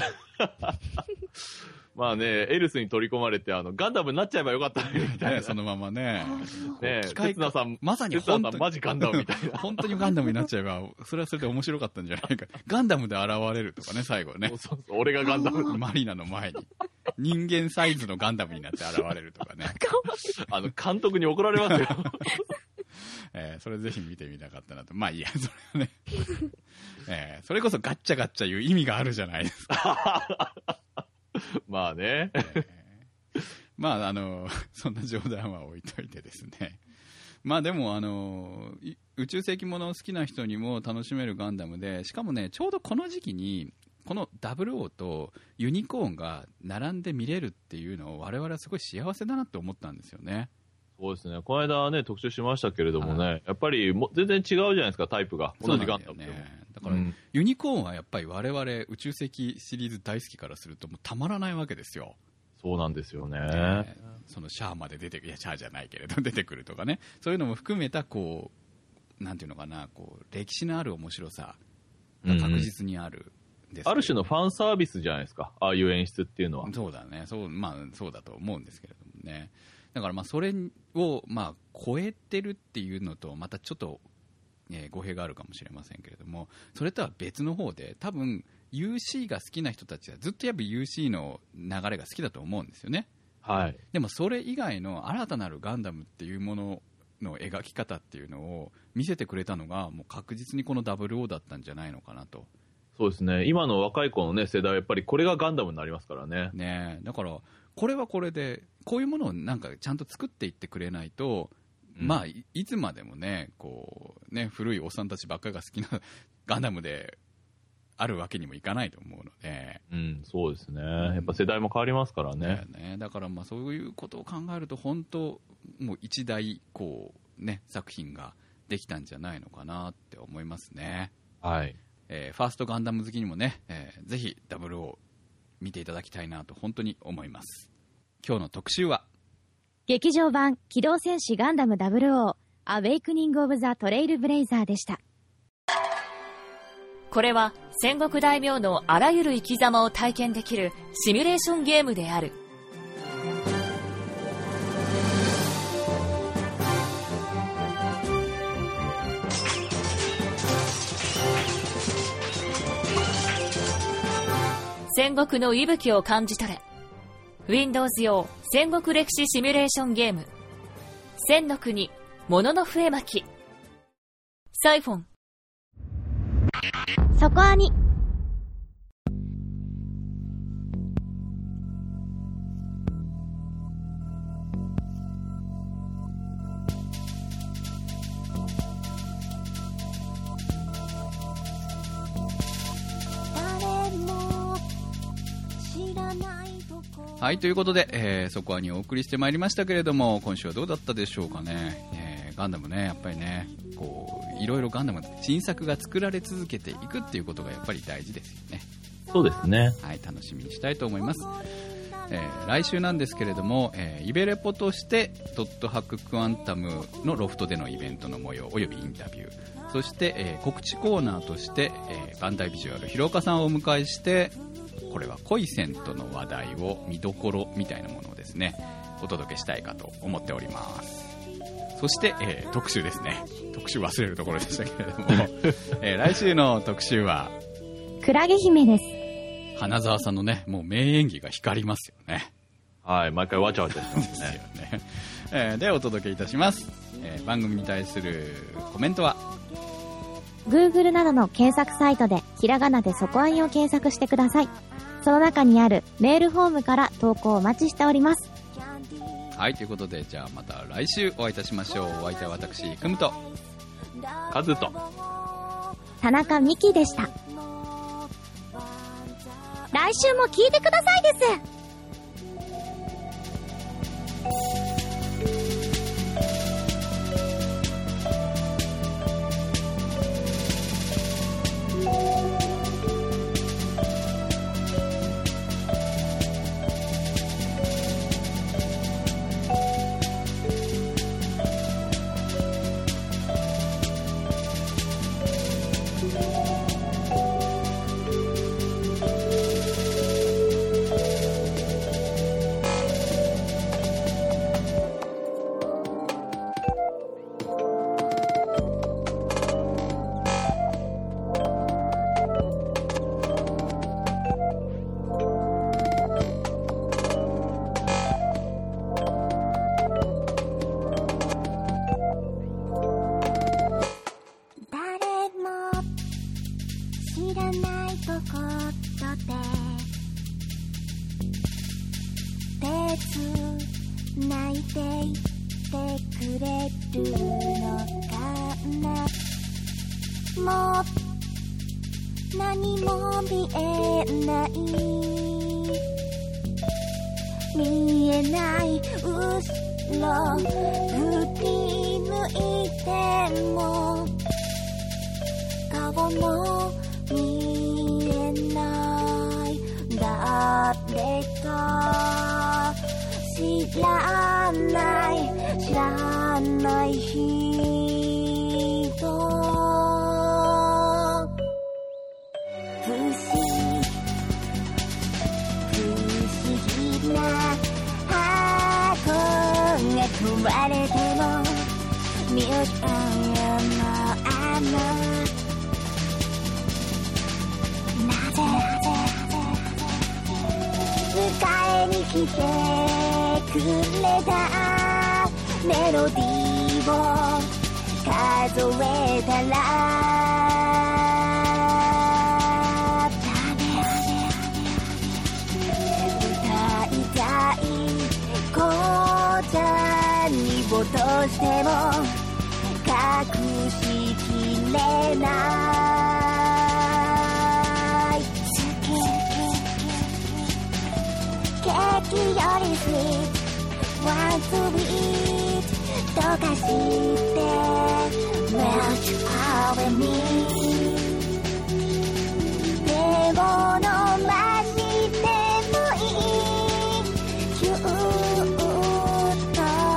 まあね、エルスに取り込まれて、あの、ガンダムになっちゃえばよかったみたいな。 ね、そのままね。 ね、刹那さん、 まさに本当に、マジガンダムみたいな。 本当にガンダムになっちゃえば、それはそれで面白かったんじゃないか。ガンダムで現れるとかね、最後ね。 そうそうそう、俺がガンダム。 マリナの前に。人間サイズのガンダムになって現れるとかね。 あの、監督に怒られますよ。 えー、それぜひ見てみたかったなと。まあいいや、それはね。えー、それこそガッチャガッチャいう意味があるじゃないですか。 まあね。 えー、まああの、そんな冗談は置いといてですね。まあでもあの、宇宙世紀もの好きな人にも楽しめるガンダムで、しかもね、ちょうどこの時期に、このダブルオーとユニコーンが並んで見れるっていうのを我々はすごい幸せだなって思ったんですよね。 そうですね。この間ね、特集しましたけれどもね、はい、やっぱりも全然違うじゃないですか、タイプが。同じガンダムでも。 だから、うん、ユニコーンはやっぱり我々宇宙世紀シリーズ大好きからするともうたまらないわけですよ。 そうなんですよね。 ね、そのシャアまで出てくる、いや、シャアじゃないけれど出てくるとかね、そういうのも含めた、こう、なんていうのかな、こう、歴史のある面白さが確実にある。うんうん、ある種のファンサービスじゃないですか、ああいう演出っていうのは。 そうだね、そう、まあ、そうだと思うんですけれどもね。だからまあそれをまあ超えてるっていうのとまたちょっと、えー、語弊があるかもしれませんけれども、それとは別の方で多分 ユーシー が好きな人たちはずっとやっぱ ユーシー の流れが好きだと思うんですよね。 はい。 でもそれ以外の新たなるガンダムっていうものの描き方っていうのを見せてくれたのがもう確実にこの ダブルオー だったんじゃないのかなと。 そうですね。今の若い子のね世代はやっぱりこれがガンダムになりますからね。 ねえ、だからこれはこれでこういうものをなんかちゃんと作っていってくれないと、うん、まあ い, いつまでもねこうね古いおっさんたちばっかりが好きなガンダムであるわけにもいかないと思うので、 うん、そうですね。やっぱ世代も変わりますからね。 だよね。だからまあそういうことを考えると本当もう一大こうね作品ができたんじゃないのかなって思いますね。 はい。 えー、ファーストガンダム好きにもね、えー、ぜひダブルオー見ていただきたいなと本当に思います。今日の特集は劇場版機動戦士ガンダムダブルオーアウェイクニング・オブ・ザ・トレイルブレイザーでした。 これは戦国大名のあらゆる生き様を体験できるシミュレーションゲームである。戦国の息吹を感じ取れ。Windows 用戦国歴史シミュレーションゲーム、千の国ものの笛巻き。サイフォン。 そこアニ。 はい、ということで、えー、そこはにお送りしてまいりましたけれども、今週はどうだったでしょうかね。えー、ガンダムね、やっぱりね、こういろいろガンダム新作が作られ続けていくっていうことがやっぱり大事ですよね。 そうですね。 はい、楽しみにしたいと思います。えー、来週なんですけれども、えー、イベレポとしてドットハッククアンタムのロフトでのイベントの模様およびインタビュー、そして、えー、告知コーナーとして、えー、バンダイビジュアル広岡さんをお迎えして、これは恋セントの話題を見どころみたいなものをですねお届けしたいかと思っております。そして、えー、特集ですね。特集忘れるところでしたけれども、えー、来週の特集はクラゲ姫です。 花澤さんのねもう名演技が光りますよね。 はい、毎回わちゃわちゃしてますね。 ねえー、でお届けいたします。えー、番組に対するコメントは Google などの検索サイトでひらがなでそこアニを検索してください。その中にあるメールフォームから投稿をお待ちしております。 はい、ということでじゃあまた来週お会いいたしましょう。お相手は私クムとカズと田中美希でした。来週も聞いてくださいです。 と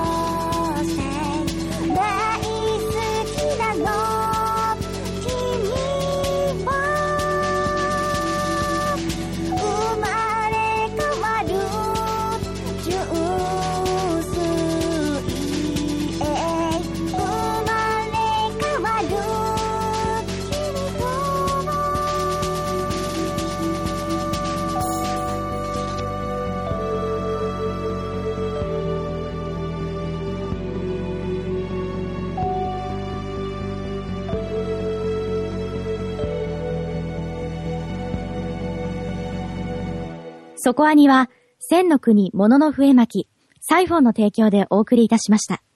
そこアニは、千の国ものの笛巻き、サイフォンの提供でお送りいたしました。